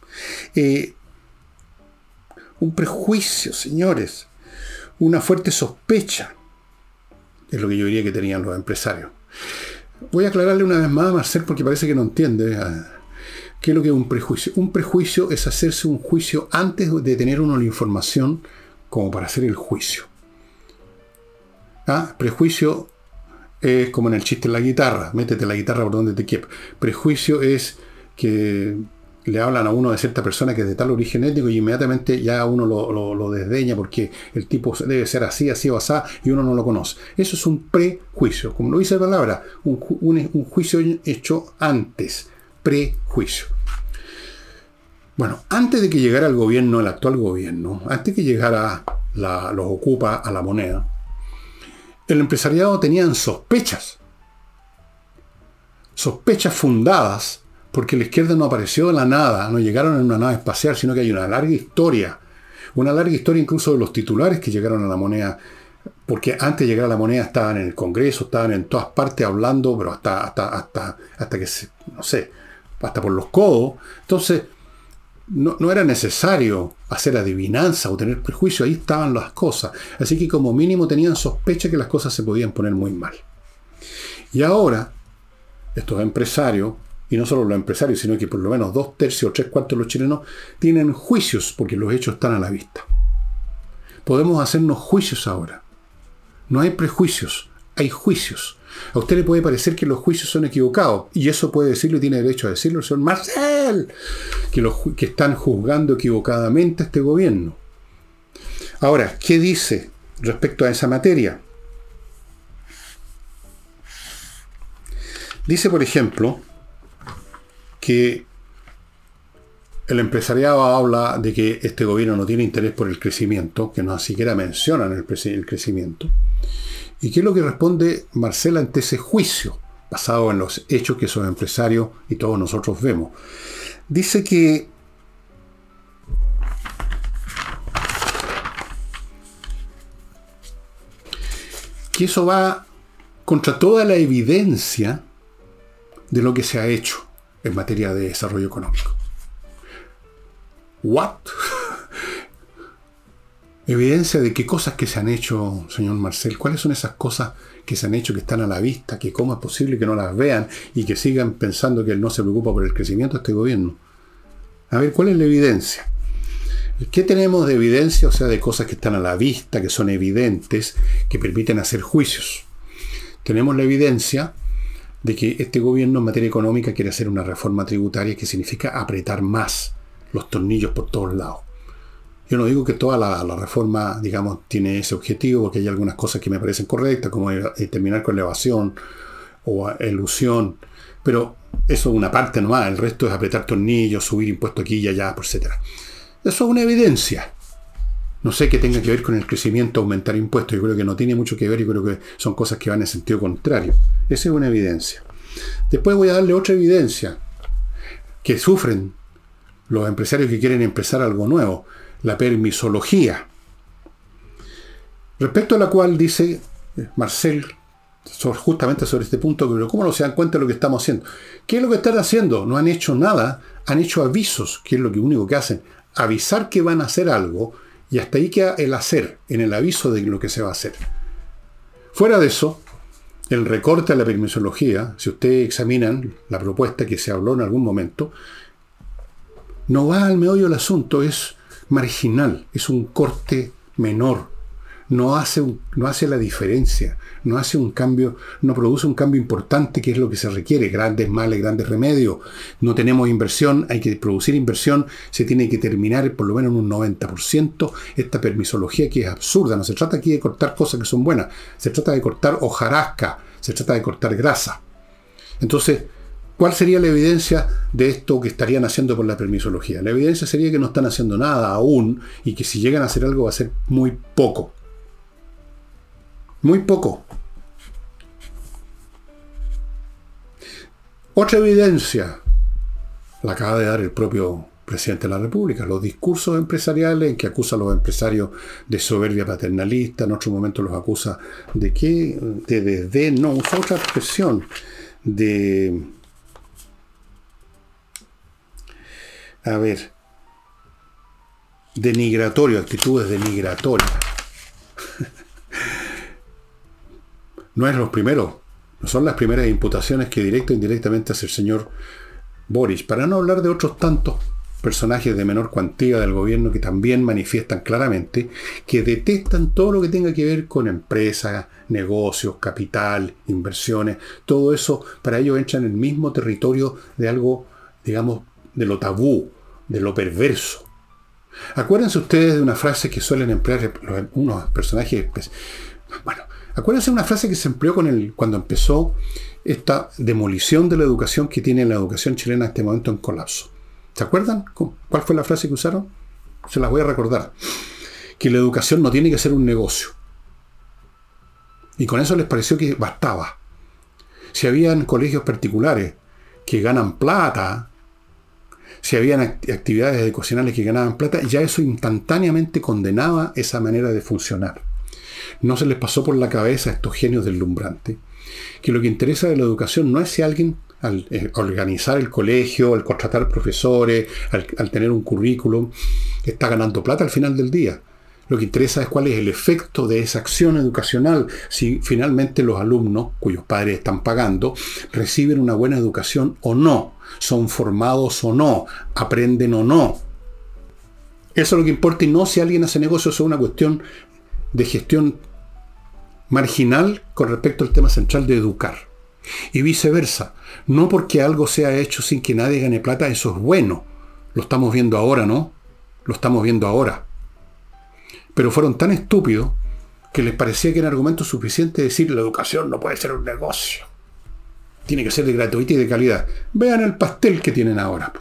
señores, una fuerte sospecha, es lo que yo diría que tenían los empresarios. Voy a aclararle una vez más a Marcel, porque parece que no entiende qué es lo que es un prejuicio. Un prejuicio es hacerse un juicio antes de tener uno la información como para hacer el juicio. Prejuicio es como en el chiste de la guitarra, métete la guitarra por donde te quepa. Prejuicio es que le hablan a uno de cierta persona que es de tal origen étnico y inmediatamente ya uno lo desdeña porque el tipo debe ser así o así, y uno no lo conoce. Eso es un prejuicio, como lo dice la palabra, un juicio hecho antes, prejuicio. Bueno, antes de que llegara el actual gobierno, antes que llegara los ocupa a la moneda, el empresariado tenían sospechas fundadas, porque la izquierda no apareció de la nada, no llegaron en una nave espacial, sino que hay una larga historia incluso de los titulares que llegaron a la moneda, porque antes de llegar a la moneda estaban en el Congreso, estaban en todas partes hablando, pero hasta que no sé, hasta por los codos. Entonces, no era necesario hacer adivinanza o tener prejuicio, ahí estaban las cosas. Así que como mínimo tenían sospecha que las cosas se podían poner muy mal. Y ahora, estos empresarios, y no solo los empresarios, sino que por lo menos 2/3 o 3/4 de los chilenos, tienen juicios porque los hechos están a la vista. Podemos hacernos juicios ahora. No hay prejuicios, hay juicios. A usted le puede parecer que los juicios son equivocados, y eso puede decirlo y tiene derecho a decirlo el señor Marcel, que están juzgando equivocadamente a este gobierno. Ahora, ¿qué dice respecto a esa materia? Dice, por ejemplo, que el empresariado habla de que este gobierno no tiene interés por el crecimiento, que no siquiera mencionan el crecimiento. ¿Y qué es lo que responde Marcel ante ese juicio, basado en los hechos que esos empresarios y todos nosotros vemos? Dice que eso va contra toda la evidencia de lo que se ha hecho en materia de desarrollo económico. ¿What? ¿Evidencia de qué cosas que se han hecho, señor Marcel? ¿Cuáles son esas cosas que se han hecho, que están a la vista, que cómo es posible que no las vean y que sigan pensando que él no se preocupa por el crecimiento de este gobierno? A ver, ¿cuál es la evidencia? ¿Qué tenemos de evidencia? O sea, de cosas que están a la vista, que son evidentes, que permiten hacer juicios. Tenemos la evidencia de que este gobierno en materia económica quiere hacer una reforma tributaria que significa apretar más los tornillos por todos lados. Yo no digo que toda la reforma, digamos, tiene ese objetivo, porque hay algunas cosas que me parecen correctas, como terminar con la evasión o elusión, pero eso es una parte nomás, el resto es apretar tornillos, subir impuestos aquí y allá, etc. Eso es una evidencia. No sé qué tenga que ver con el crecimiento, aumentar impuestos. Yo creo que no tiene mucho que ver, yo creo que son cosas que van en sentido contrario. Esa es una evidencia. Después voy a darle otra evidencia que sufren los empresarios que quieren empezar algo nuevo, la permisología, respecto a la cual dice Marcel justamente sobre este punto, pero ¿cómo no se dan cuenta de lo que estamos haciendo? ¿Qué es lo que están haciendo? No han hecho nada, han hecho avisos, que es lo único que hacen, avisar que van a hacer algo, y hasta ahí queda el hacer, en el aviso de lo que se va a hacer. Fuera de eso, el recorte a la permisología, si ustedes examinan la propuesta que se habló en algún momento, no va al meollo del asunto, es marginal, es un corte menor, no hace la diferencia, no hace un cambio, no produce un cambio importante, que es lo que se requiere, grandes males, grandes remedios. No tenemos inversión, hay que producir inversión, se tiene que terminar por lo menos en un 90% esta permisología, que es absurda. No se trata aquí de cortar cosas que son buenas, se trata de cortar hojarasca, se trata de cortar grasa. Entonces, ¿cuál sería la evidencia de esto que estarían haciendo por la permisología? La evidencia sería que no están haciendo nada aún, y que si llegan a hacer algo va a ser muy poco. Muy poco. Otra evidencia la acaba de dar el propio presidente de la República. Los discursos empresariales en que acusa a los empresarios de soberbia paternalista, en otro momento los acusa de qué, no, usa otra expresión, denigratorio, actitudes denigratorias. No es los primeros, no son las primeras imputaciones que directa o indirectamente hace el señor Boric, para no hablar de otros tantos personajes de menor cuantía del gobierno que también manifiestan claramente que detestan todo lo que tenga que ver con empresas, negocios, capital, inversiones. Todo eso para ellos entra en el mismo territorio de algo, digamos, de lo tabú, de lo perverso. Acuérdense ustedes de una frase que suelen emplear unos personajes, bueno, acuérdense de una frase que se empleó cuando empezó esta demolición de la educación que tiene la educación chilena en este momento en colapso. ¿Se acuerdan? ¿Cuál fue la frase que usaron? Se las voy a recordar. que la educación no tiene que ser un negocio. Y con eso les pareció que bastaba. Si habían colegios particulares que ganan plata, si habían actividades educacionales que ganaban plata, ya eso instantáneamente condenaba esa manera de funcionar. No se les pasó por la cabeza a estos genios deslumbrantes que lo que interesa de la educación no es si alguien, al organizar el colegio, al contratar profesores, al tener un currículum, está ganando plata al final del día. Lo que interesa es cuál es el efecto de esa acción educacional, si finalmente los alumnos, cuyos padres están pagando, reciben una buena educación o no, son formados o no, aprenden o no. Eso es lo que importa, y no si alguien hace negocio. Eso es una cuestión de gestión marginal con respecto al tema central de educar. Y viceversa. No porque algo sea hecho sin que nadie gane plata, eso es bueno. Lo estamos viendo ahora, ¿no? Lo estamos viendo ahora. Pero fueron tan estúpidos que les parecía que era argumento suficiente decir la educación no puede ser un negocio. Tiene que ser de gratuita y de calidad. Vean el pastel que tienen ahora.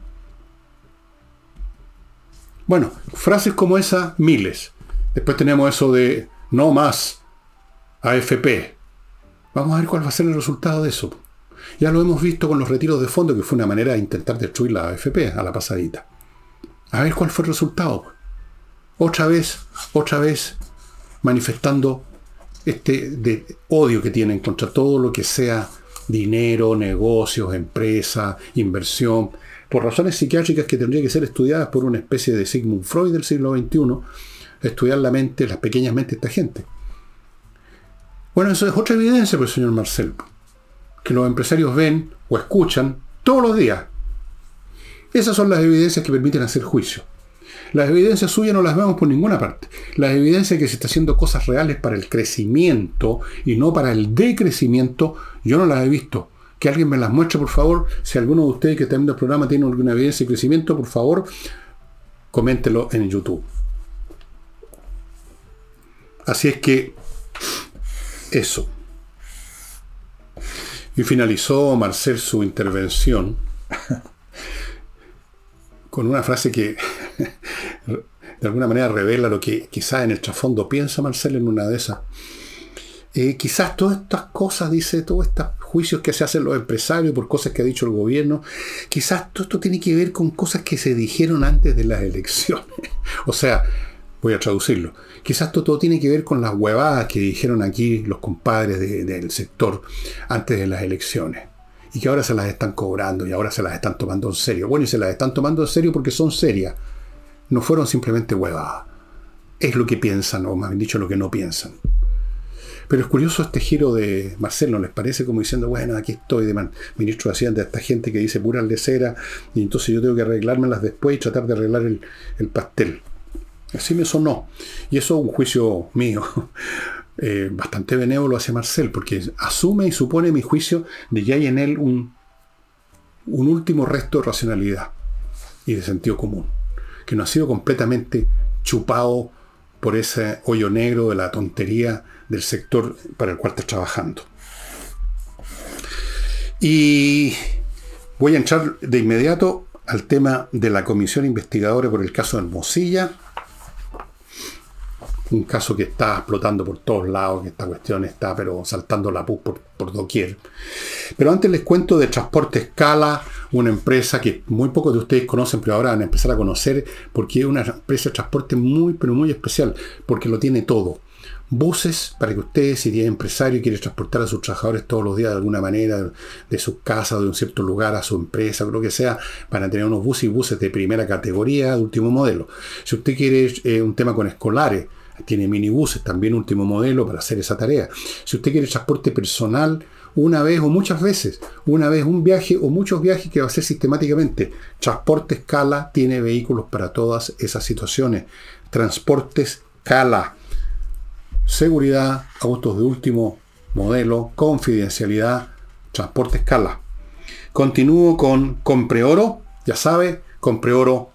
Bueno, frases como esa, miles. Después tenemos eso de no más AFP. Vamos a ver cuál va a ser el resultado de eso. Ya lo hemos visto con los retiros de fondo, que fue una manera de intentar destruir la AFP a la pasadita. A ver cuál fue el resultado. Otra vez manifestando de odio que tienen contra todo lo que sea dinero, negocios, empresa, inversión, por razones psiquiátricas que tendrían que ser estudiadas por una especie de Sigmund Freud del siglo XXI, estudiar la mente, las pequeñas mentes de esta gente. Bueno, eso es otra evidencia, pues, señor Marcel, que los empresarios ven o escuchan todos los días. Esas son las evidencias que permiten hacer juicio. Las evidencias suyas no las vemos por ninguna parte. Las evidencias que se está haciendo cosas reales para el crecimiento y no para el decrecimiento, yo no las he visto. Que alguien me las muestre, por favor. Si alguno de ustedes que está viendo el programa tiene alguna evidencia de crecimiento, por favor, coméntelo en YouTube. Así es que, eso. Y finalizó Marcel su intervención con una frase que de alguna manera revela lo que quizás en el trasfondo piensa Marcel en una de esas. Quizás todas estas cosas, dice, todos estos juicios que se hacen los empresarios por cosas que ha dicho el gobierno, quizás todo esto tiene que ver con cosas que se dijeron antes de las elecciones. O sea, voy a traducirlo. Quizás todo tiene que ver con las huevadas que dijeron aquí los compadres del sector antes de las elecciones. Y que ahora se las están cobrando y ahora se las están tomando en serio. Bueno, y se las están tomando en serio porque son serias. No fueron simplemente huevadas. Es lo que piensan, o más bien dicho, lo que no piensan. Pero es curioso este giro de Marcel, ¿no les parece? Como diciendo, bueno, aquí estoy de ministro de Hacienda, de esta gente que dice puras leceras, y entonces yo tengo que arreglármelas después y tratar de arreglar el pastel. Así me sonó. Y eso es un juicio mío. Bastante benévolo hacia Marcel, porque asume y supone mi juicio de que hay en él un último resto de racionalidad y de sentido común, que no ha sido completamente chupado por ese hoyo negro de la tontería del sector para el cual está trabajando. Y voy a entrar de inmediato al tema de la comisión investigadora por el caso de Hermosilla. Un caso que está explotando por todos lados, que esta cuestión está pero saltando la pus por doquier. Pero antes les cuento de Transporte Escala, una empresa que muy pocos de ustedes conocen, pero ahora van a empezar a conocer porque es una empresa de transporte muy, pero muy especial, porque lo tiene todo. Buses para que ustedes, si tienen empresario y quieren transportar a sus trabajadores todos los días de alguna manera, de su casa, de un cierto lugar a su empresa, o lo que sea, van a tener unos buses y buses de primera categoría, de último modelo. Si usted quiere un tema con escolares, tiene minibuses, también último modelo para hacer esa tarea. Si usted quiere transporte personal, una vez o muchas veces, una vez un viaje o muchos viajes que va a hacer sistemáticamente, Transporte Escala tiene vehículos para todas esas situaciones. Transporte Escala. Seguridad, autos de último modelo, confidencialidad, Transporte Escala. Continúo con Compreoro, ya sabe, compreoro.cl,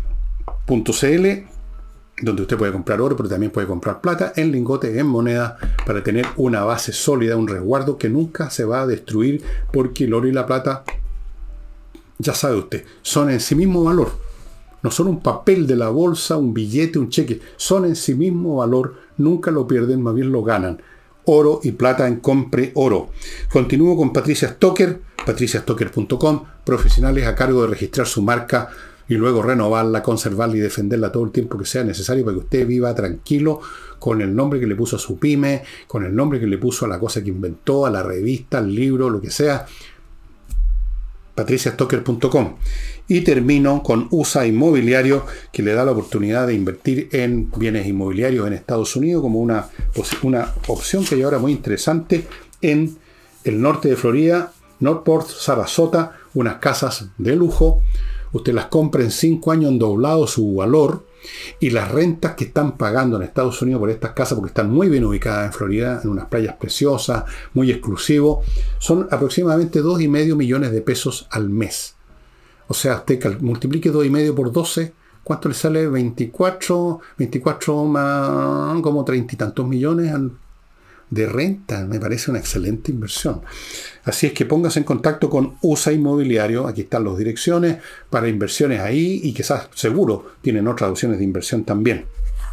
donde usted puede comprar oro, pero también puede comprar plata en lingotes, en moneda, para tener una base sólida, un resguardo que nunca se va a destruir, porque el oro y la plata, ya sabe usted, son en sí mismo valor. No son un papel de la bolsa, un billete, un cheque. Son en sí mismo valor, nunca lo pierden, más bien lo ganan. Oro y plata en Compre Oro. Continúo con Patricia Stocker, patriciastocker.com, profesionales a cargo de registrar su marca y luego renovarla, conservarla y defenderla todo el tiempo que sea necesario para que usted viva tranquilo con el nombre que le puso a su pyme, con el nombre que le puso a la cosa que inventó, a la revista, al libro, lo que sea. patriciastocker.com. Y termino con USA Inmobiliario, que le da la oportunidad de invertir en bienes inmobiliarios en Estados Unidos como una opción que hay ahora muy interesante en el norte de Florida, Northport, Sarasota, unas casas de lujo. Usted las compra en 5 años, han doblado su valor, y las rentas que están pagando en Estados Unidos por estas casas, porque están muy bien ubicadas en Florida, en unas playas preciosas, muy exclusivo, son aproximadamente 2,5 millones de pesos al mes. O sea, usted multiplique 2,5 por 12, ¿cuánto le sale? 24 más como 30 y tantos millones de renta. Me parece una excelente inversión. Así es que póngase en contacto con USA Inmobiliario. Aquí están las direcciones para inversiones ahí, y quizás seguro tienen otras opciones de inversión también.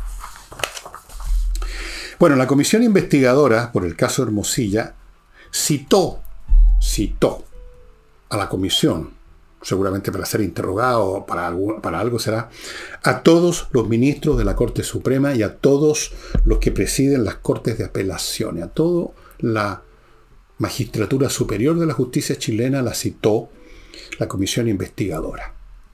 Bueno, la comisión investigadora por el caso Hermosilla citó a la comisión, seguramente para ser interrogado, para algo será, a todos los ministros de la Corte Suprema y a todos los que presiden las Cortes de Apelaciones, a toda la Magistratura Superior de la Justicia chilena la citó la comisión investigadora.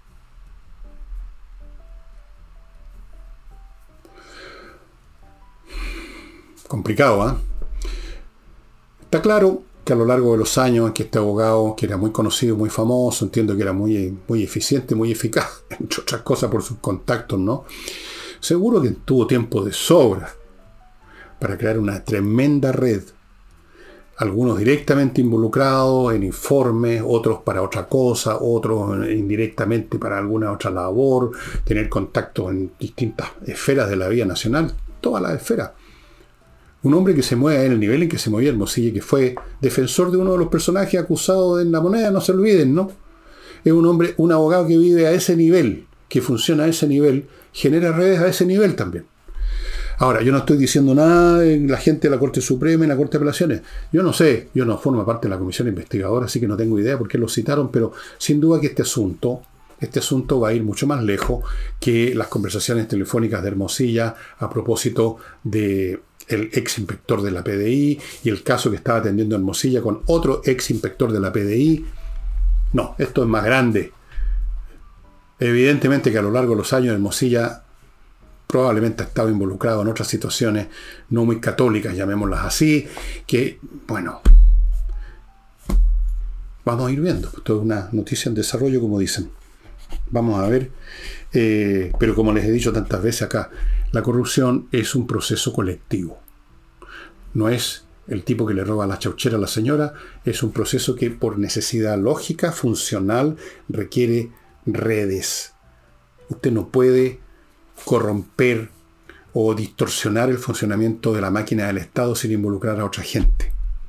Complicado, ¿eh? Está claro que a lo largo de los años en que este abogado, que era muy conocido, muy famoso, entiendo que era muy eficiente, muy eficaz, entre otras cosas por sus contactos, ¿no? Seguro que tuvo tiempo de sobra para crear una tremenda red. Algunos directamente involucrados en informes, otros para otra cosa, otros indirectamente para alguna otra labor, tener contacto en distintas esferas de la vida nacional, todas las esferas. Un hombre que se mueve en el nivel en que se movía Hermosilla, que fue defensor de uno de los personajes acusados en La Moneda, no se olviden, ¿no? Es un hombre, un abogado que vive a ese nivel, que funciona a ese nivel, genera redes a ese nivel también. Ahora, yo no estoy diciendo nada en la gente de la Corte Suprema y en la Corte de Apelaciones. Yo no sé, yo no formo parte de la comisión investigadora, así que no tengo idea por qué lo citaron, pero sin duda que este asunto va a ir mucho más lejos que las conversaciones telefónicas de Hermosilla a propósito de el ex inspector de la PDI y el caso que estaba atendiendo Hermosilla con otro ex inspector de la PDI. No, esto es más grande. Evidentemente que a lo largo de los años Hermosilla probablemente ha estado involucrado en otras situaciones no muy católicas, llamémoslas así, que, bueno, vamos a ir viendo. Esto es una noticia en desarrollo, como dicen. Vamos a ver. Pero como les he dicho tantas veces acá, la corrupción es un proceso colectivo. No es el tipo que le roba la chauchera a la señora, es un proceso que por necesidad lógica, funcional, requiere redes. Usted no puede corromper o distorsionar el funcionamiento de la máquina del Estado sin involucrar a otra gente.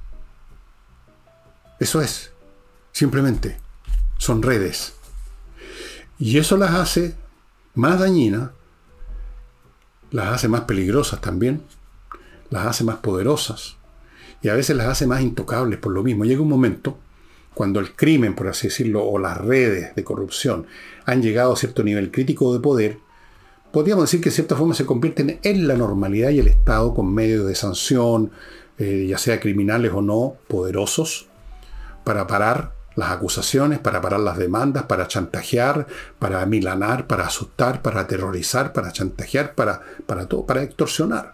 Eso es. Simplemente. Son redes. Y eso las hace más dañinas, las hace más peligrosas también, las hace más poderosas y a veces las hace más intocables por lo mismo. Llega un momento cuando el crimen, por así decirlo, o las redes de corrupción han llegado a cierto nivel crítico de poder, podríamos decir que de cierta forma se convierten en la normalidad y el Estado con medios de sanción, ya sea criminales o no, poderosos, para parar las acusaciones, para parar las demandas, para chantajear, para amilanar, para asustar, para aterrorizar, para chantajear, para todo, para extorsionar.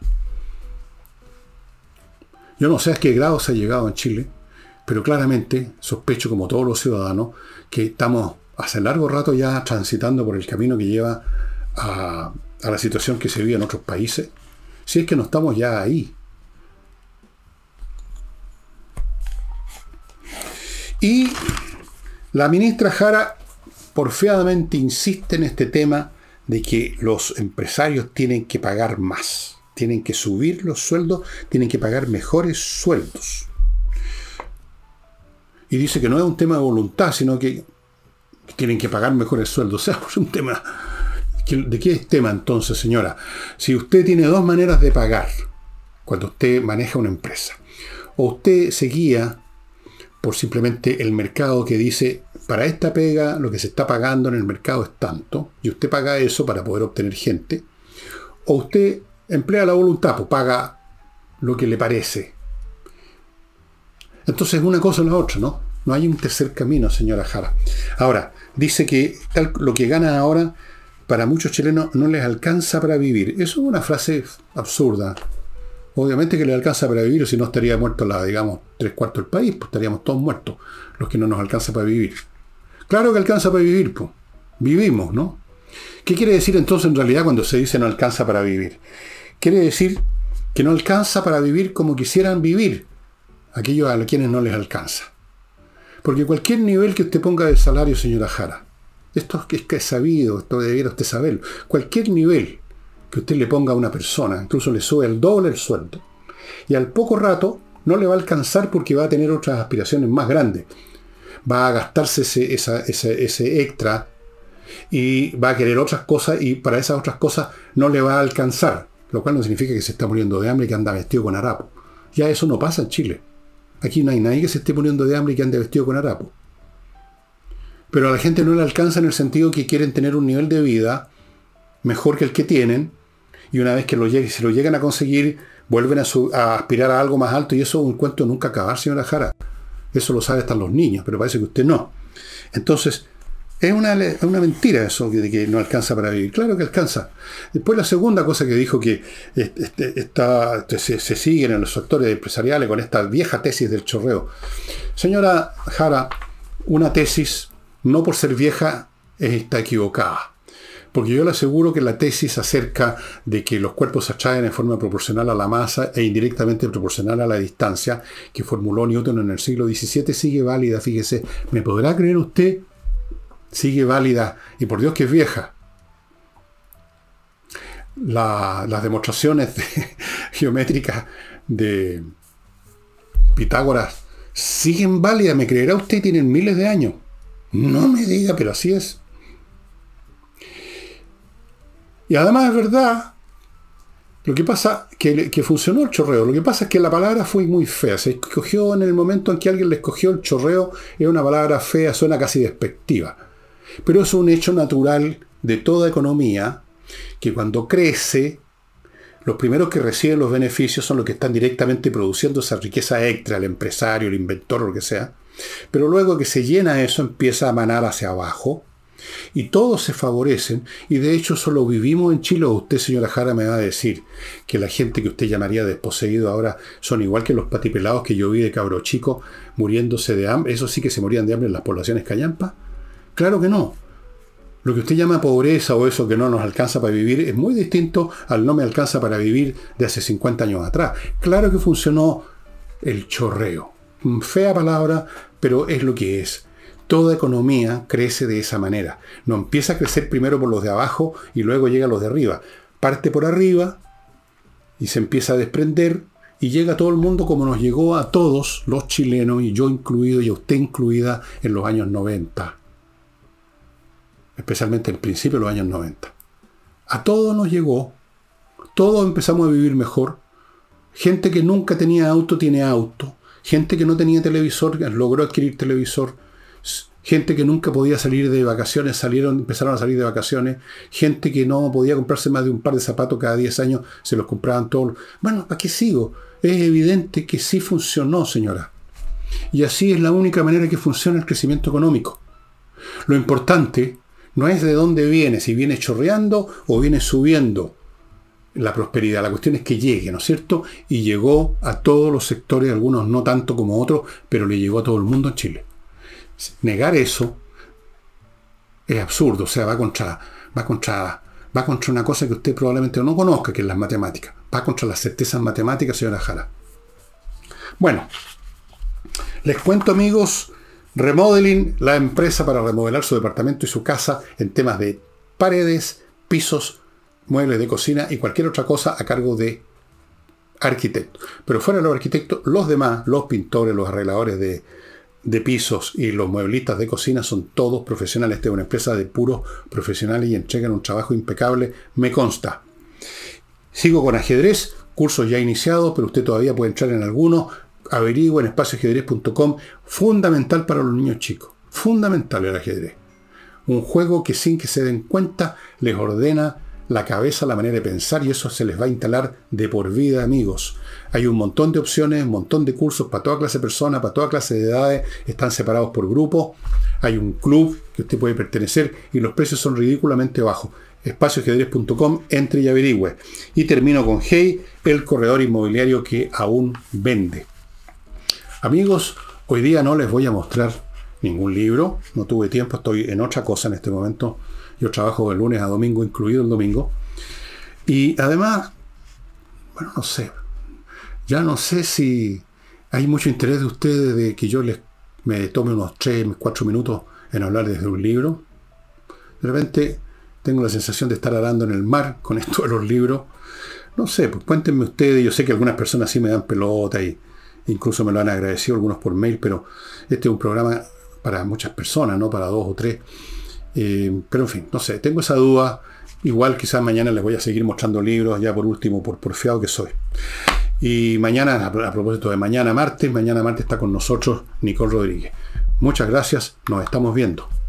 Yo no sé a qué grado se ha llegado en Chile, pero claramente sospecho, como todos los ciudadanos, que estamos hace largo rato ya transitando por el camino que lleva a la situación que se vive en otros países, si es que no estamos ya ahí. Y la ministra Jara porfiadamente insiste en este tema de que los empresarios tienen que pagar más, tienen que subir los sueldos, tienen que pagar mejores sueldos. Y dice que no es un tema de voluntad, sino que tienen que pagar mejor el sueldo. O sea, es un tema. ¿De qué es tema entonces, señora? Si usted tiene dos maneras de pagar cuando usted maneja una empresa, o usted se guía por simplemente el mercado que dice, para esta pega lo que se está pagando en el mercado es tanto, y usted paga eso para poder obtener gente, o usted emplea la voluntad, pues paga lo que le parece. Entonces una cosa o la otra, ¿no? No hay un tercer camino, señora Jara. Ahora, dice que lo que ganan ahora para muchos chilenos no les alcanza para vivir. Eso es una frase absurda. Obviamente que les alcanza para vivir, o si no estaría muerto digamos, 3/4 del país, pues estaríamos todos muertos, los que no nos alcanza para vivir. Claro que alcanza para vivir, pues. Vivimos, ¿no? ¿Qué quiere decir entonces en realidad cuando se dice no alcanza para vivir? Quiere decir que no alcanza para vivir como quisieran vivir aquellos a quienes no les alcanza. Porque cualquier nivel que usted ponga de salario, señora Jara, esto es que es sabido, esto debiera usted saberlo, cualquier nivel que usted le ponga a una persona, incluso le sube el doble el sueldo, y al poco rato no le va a alcanzar porque va a tener otras aspiraciones más grandes. Va a gastarse ese extra y va a querer otras cosas, y para esas otras cosas no le va a alcanzar, lo cual no significa que se está muriendo de hambre y que anda vestido con harapo. Ya eso no pasa en Chile. Aquí no hay nadie que se esté muriendo de hambre y que ande vestido con harapo. Pero a la gente no le alcanza en el sentido que quieren tener un nivel de vida mejor que el que tienen, y una vez que si lo llegan a conseguir, vuelven a aspirar a algo más alto, y eso es un cuento de nunca acabar, señora Jara. Eso lo saben hasta los niños, pero parece que usted no. Entonces, es una mentira eso de que no alcanza para vivir. Claro que alcanza. Después la segunda cosa que dijo que se siguen en los sectores empresariales con esta vieja tesis del chorreo. Señora Jara, una tesis, no por ser vieja, está equivocada. Porque yo le aseguro que la tesis acerca de que los cuerpos se atraen en forma proporcional a la masa e indirectamente proporcional a la distancia que formuló Newton en el siglo XVII sigue válida, fíjese. ¿Me podrá creer usted? Sigue válida, y por Dios que es vieja. Las demostraciones geométricas de Pitágoras siguen válidas, ¿me creerá usted? Tienen miles de años. No me diga, pero así es. Y además es verdad, lo que pasa que funcionó el chorreo. Lo que pasa es que la palabra fue muy fea. Se escogió en el momento en que alguien le escogió el chorreo, era una palabra fea, suena casi despectiva. Pero es un hecho natural de toda economía, que cuando crece, los primeros que reciben los beneficios son los que están directamente produciendo esa riqueza extra, el empresario, el inventor, o lo que sea. Pero luego que se llena eso, empieza a manar hacia abajo, y todos se favorecen, y de hecho solo vivimos en Chile. O usted, señora Jara, me va a decir que la gente que usted llamaría desposeído ahora son igual que los patipelados que yo vi de cabro chico muriéndose de hambre. Eso sí que se morían de hambre en las poblaciones callampas. Claro que no. Lo que usted llama pobreza o eso que no nos alcanza para vivir es muy distinto al no me alcanza para vivir de hace 50 años atrás. Claro que funcionó el chorreo. Fea palabra, pero es lo que es. Toda economía crece de esa manera. No empieza a crecer primero por los de abajo y luego llega a los de arriba. Parte por arriba y se empieza a desprender y llega a todo el mundo como nos llegó a todos los chilenos, y yo incluido y a usted incluida, en los años 90. Especialmente al principio de los años 90. A todos nos llegó. Todos empezamos a vivir mejor. Gente que nunca tenía auto tiene auto. Gente que no tenía televisor logró adquirir televisor. Gente que nunca podía salir de vacaciones empezaron a salir de vacaciones. Gente que no podía comprarse más de un par de zapatos cada 10 años, se los compraban todos. Bueno, ¿para qué sigo? Es evidente que sí funcionó, señora. Y así es la única manera que funciona el crecimiento económico. Lo importante no es de dónde viene, si viene chorreando o viene subiendo la prosperidad. La cuestión es que llegue, ¿no es cierto? Y llegó a todos los sectores, algunos no tanto como otros, pero le llegó a todo el mundo en Chile. Negar eso es absurdo, o sea, va contra una cosa que usted probablemente no conozca, que es las matemáticas. Va contra las certezas matemáticas, señora Jara. Bueno, les cuento, amigos, Remodeling, la empresa para remodelar su departamento y su casa en temas de paredes, pisos, muebles de cocina y cualquier otra cosa a cargo de arquitectos. Pero fuera de los arquitectos, los demás, los pintores, los arregladores de de pisos y los mueblistas de cocina son todos profesionales. Esta es una empresa de puros profesionales y entregan un trabajo impecable, me consta. Sigo con ajedrez, cursos ya iniciados, pero usted todavía puede entrar en algunos. Averigua en espacioajedrez.com. Fundamental para los niños chicos. Fundamental el ajedrez. Un juego que sin que se den cuenta les ordena la cabeza, la manera de pensar, y eso se les va a instalar de por vida, amigos. Hay un montón de opciones, un montón de cursos para toda clase de personas, para toda clase de edades. Están separados por grupos. Hay un club que usted puede pertenecer y los precios son ridículamente bajos. espacioajedrez.com, entre y averigüe. Y termino con Hey, el corredor inmobiliario que aún vende. Amigos, hoy día no les voy a mostrar ningún libro. No tuve tiempo, estoy en otra cosa en este momento. Yo trabajo de lunes a domingo, incluido el domingo. Y además, bueno, no sé. Ya no sé si hay mucho interés de ustedes de que yo me tome unos 3, 4 minutos en hablar desde un libro. De repente tengo la sensación de estar arando en el mar con esto de los libros. No sé, pues cuéntenme ustedes. Yo sé que algunas personas sí me dan pelota y incluso me lo han agradecido, algunos por mail, pero este es un programa para muchas personas, no para 2 o 3. Pero en fin, no sé, tengo esa duda. Igual quizás mañana les voy a seguir mostrando libros, ya por último, por porfiado que soy. Y mañana, a propósito de mañana martes está con nosotros Nicole Rodríguez. Muchas gracias, nos estamos viendo.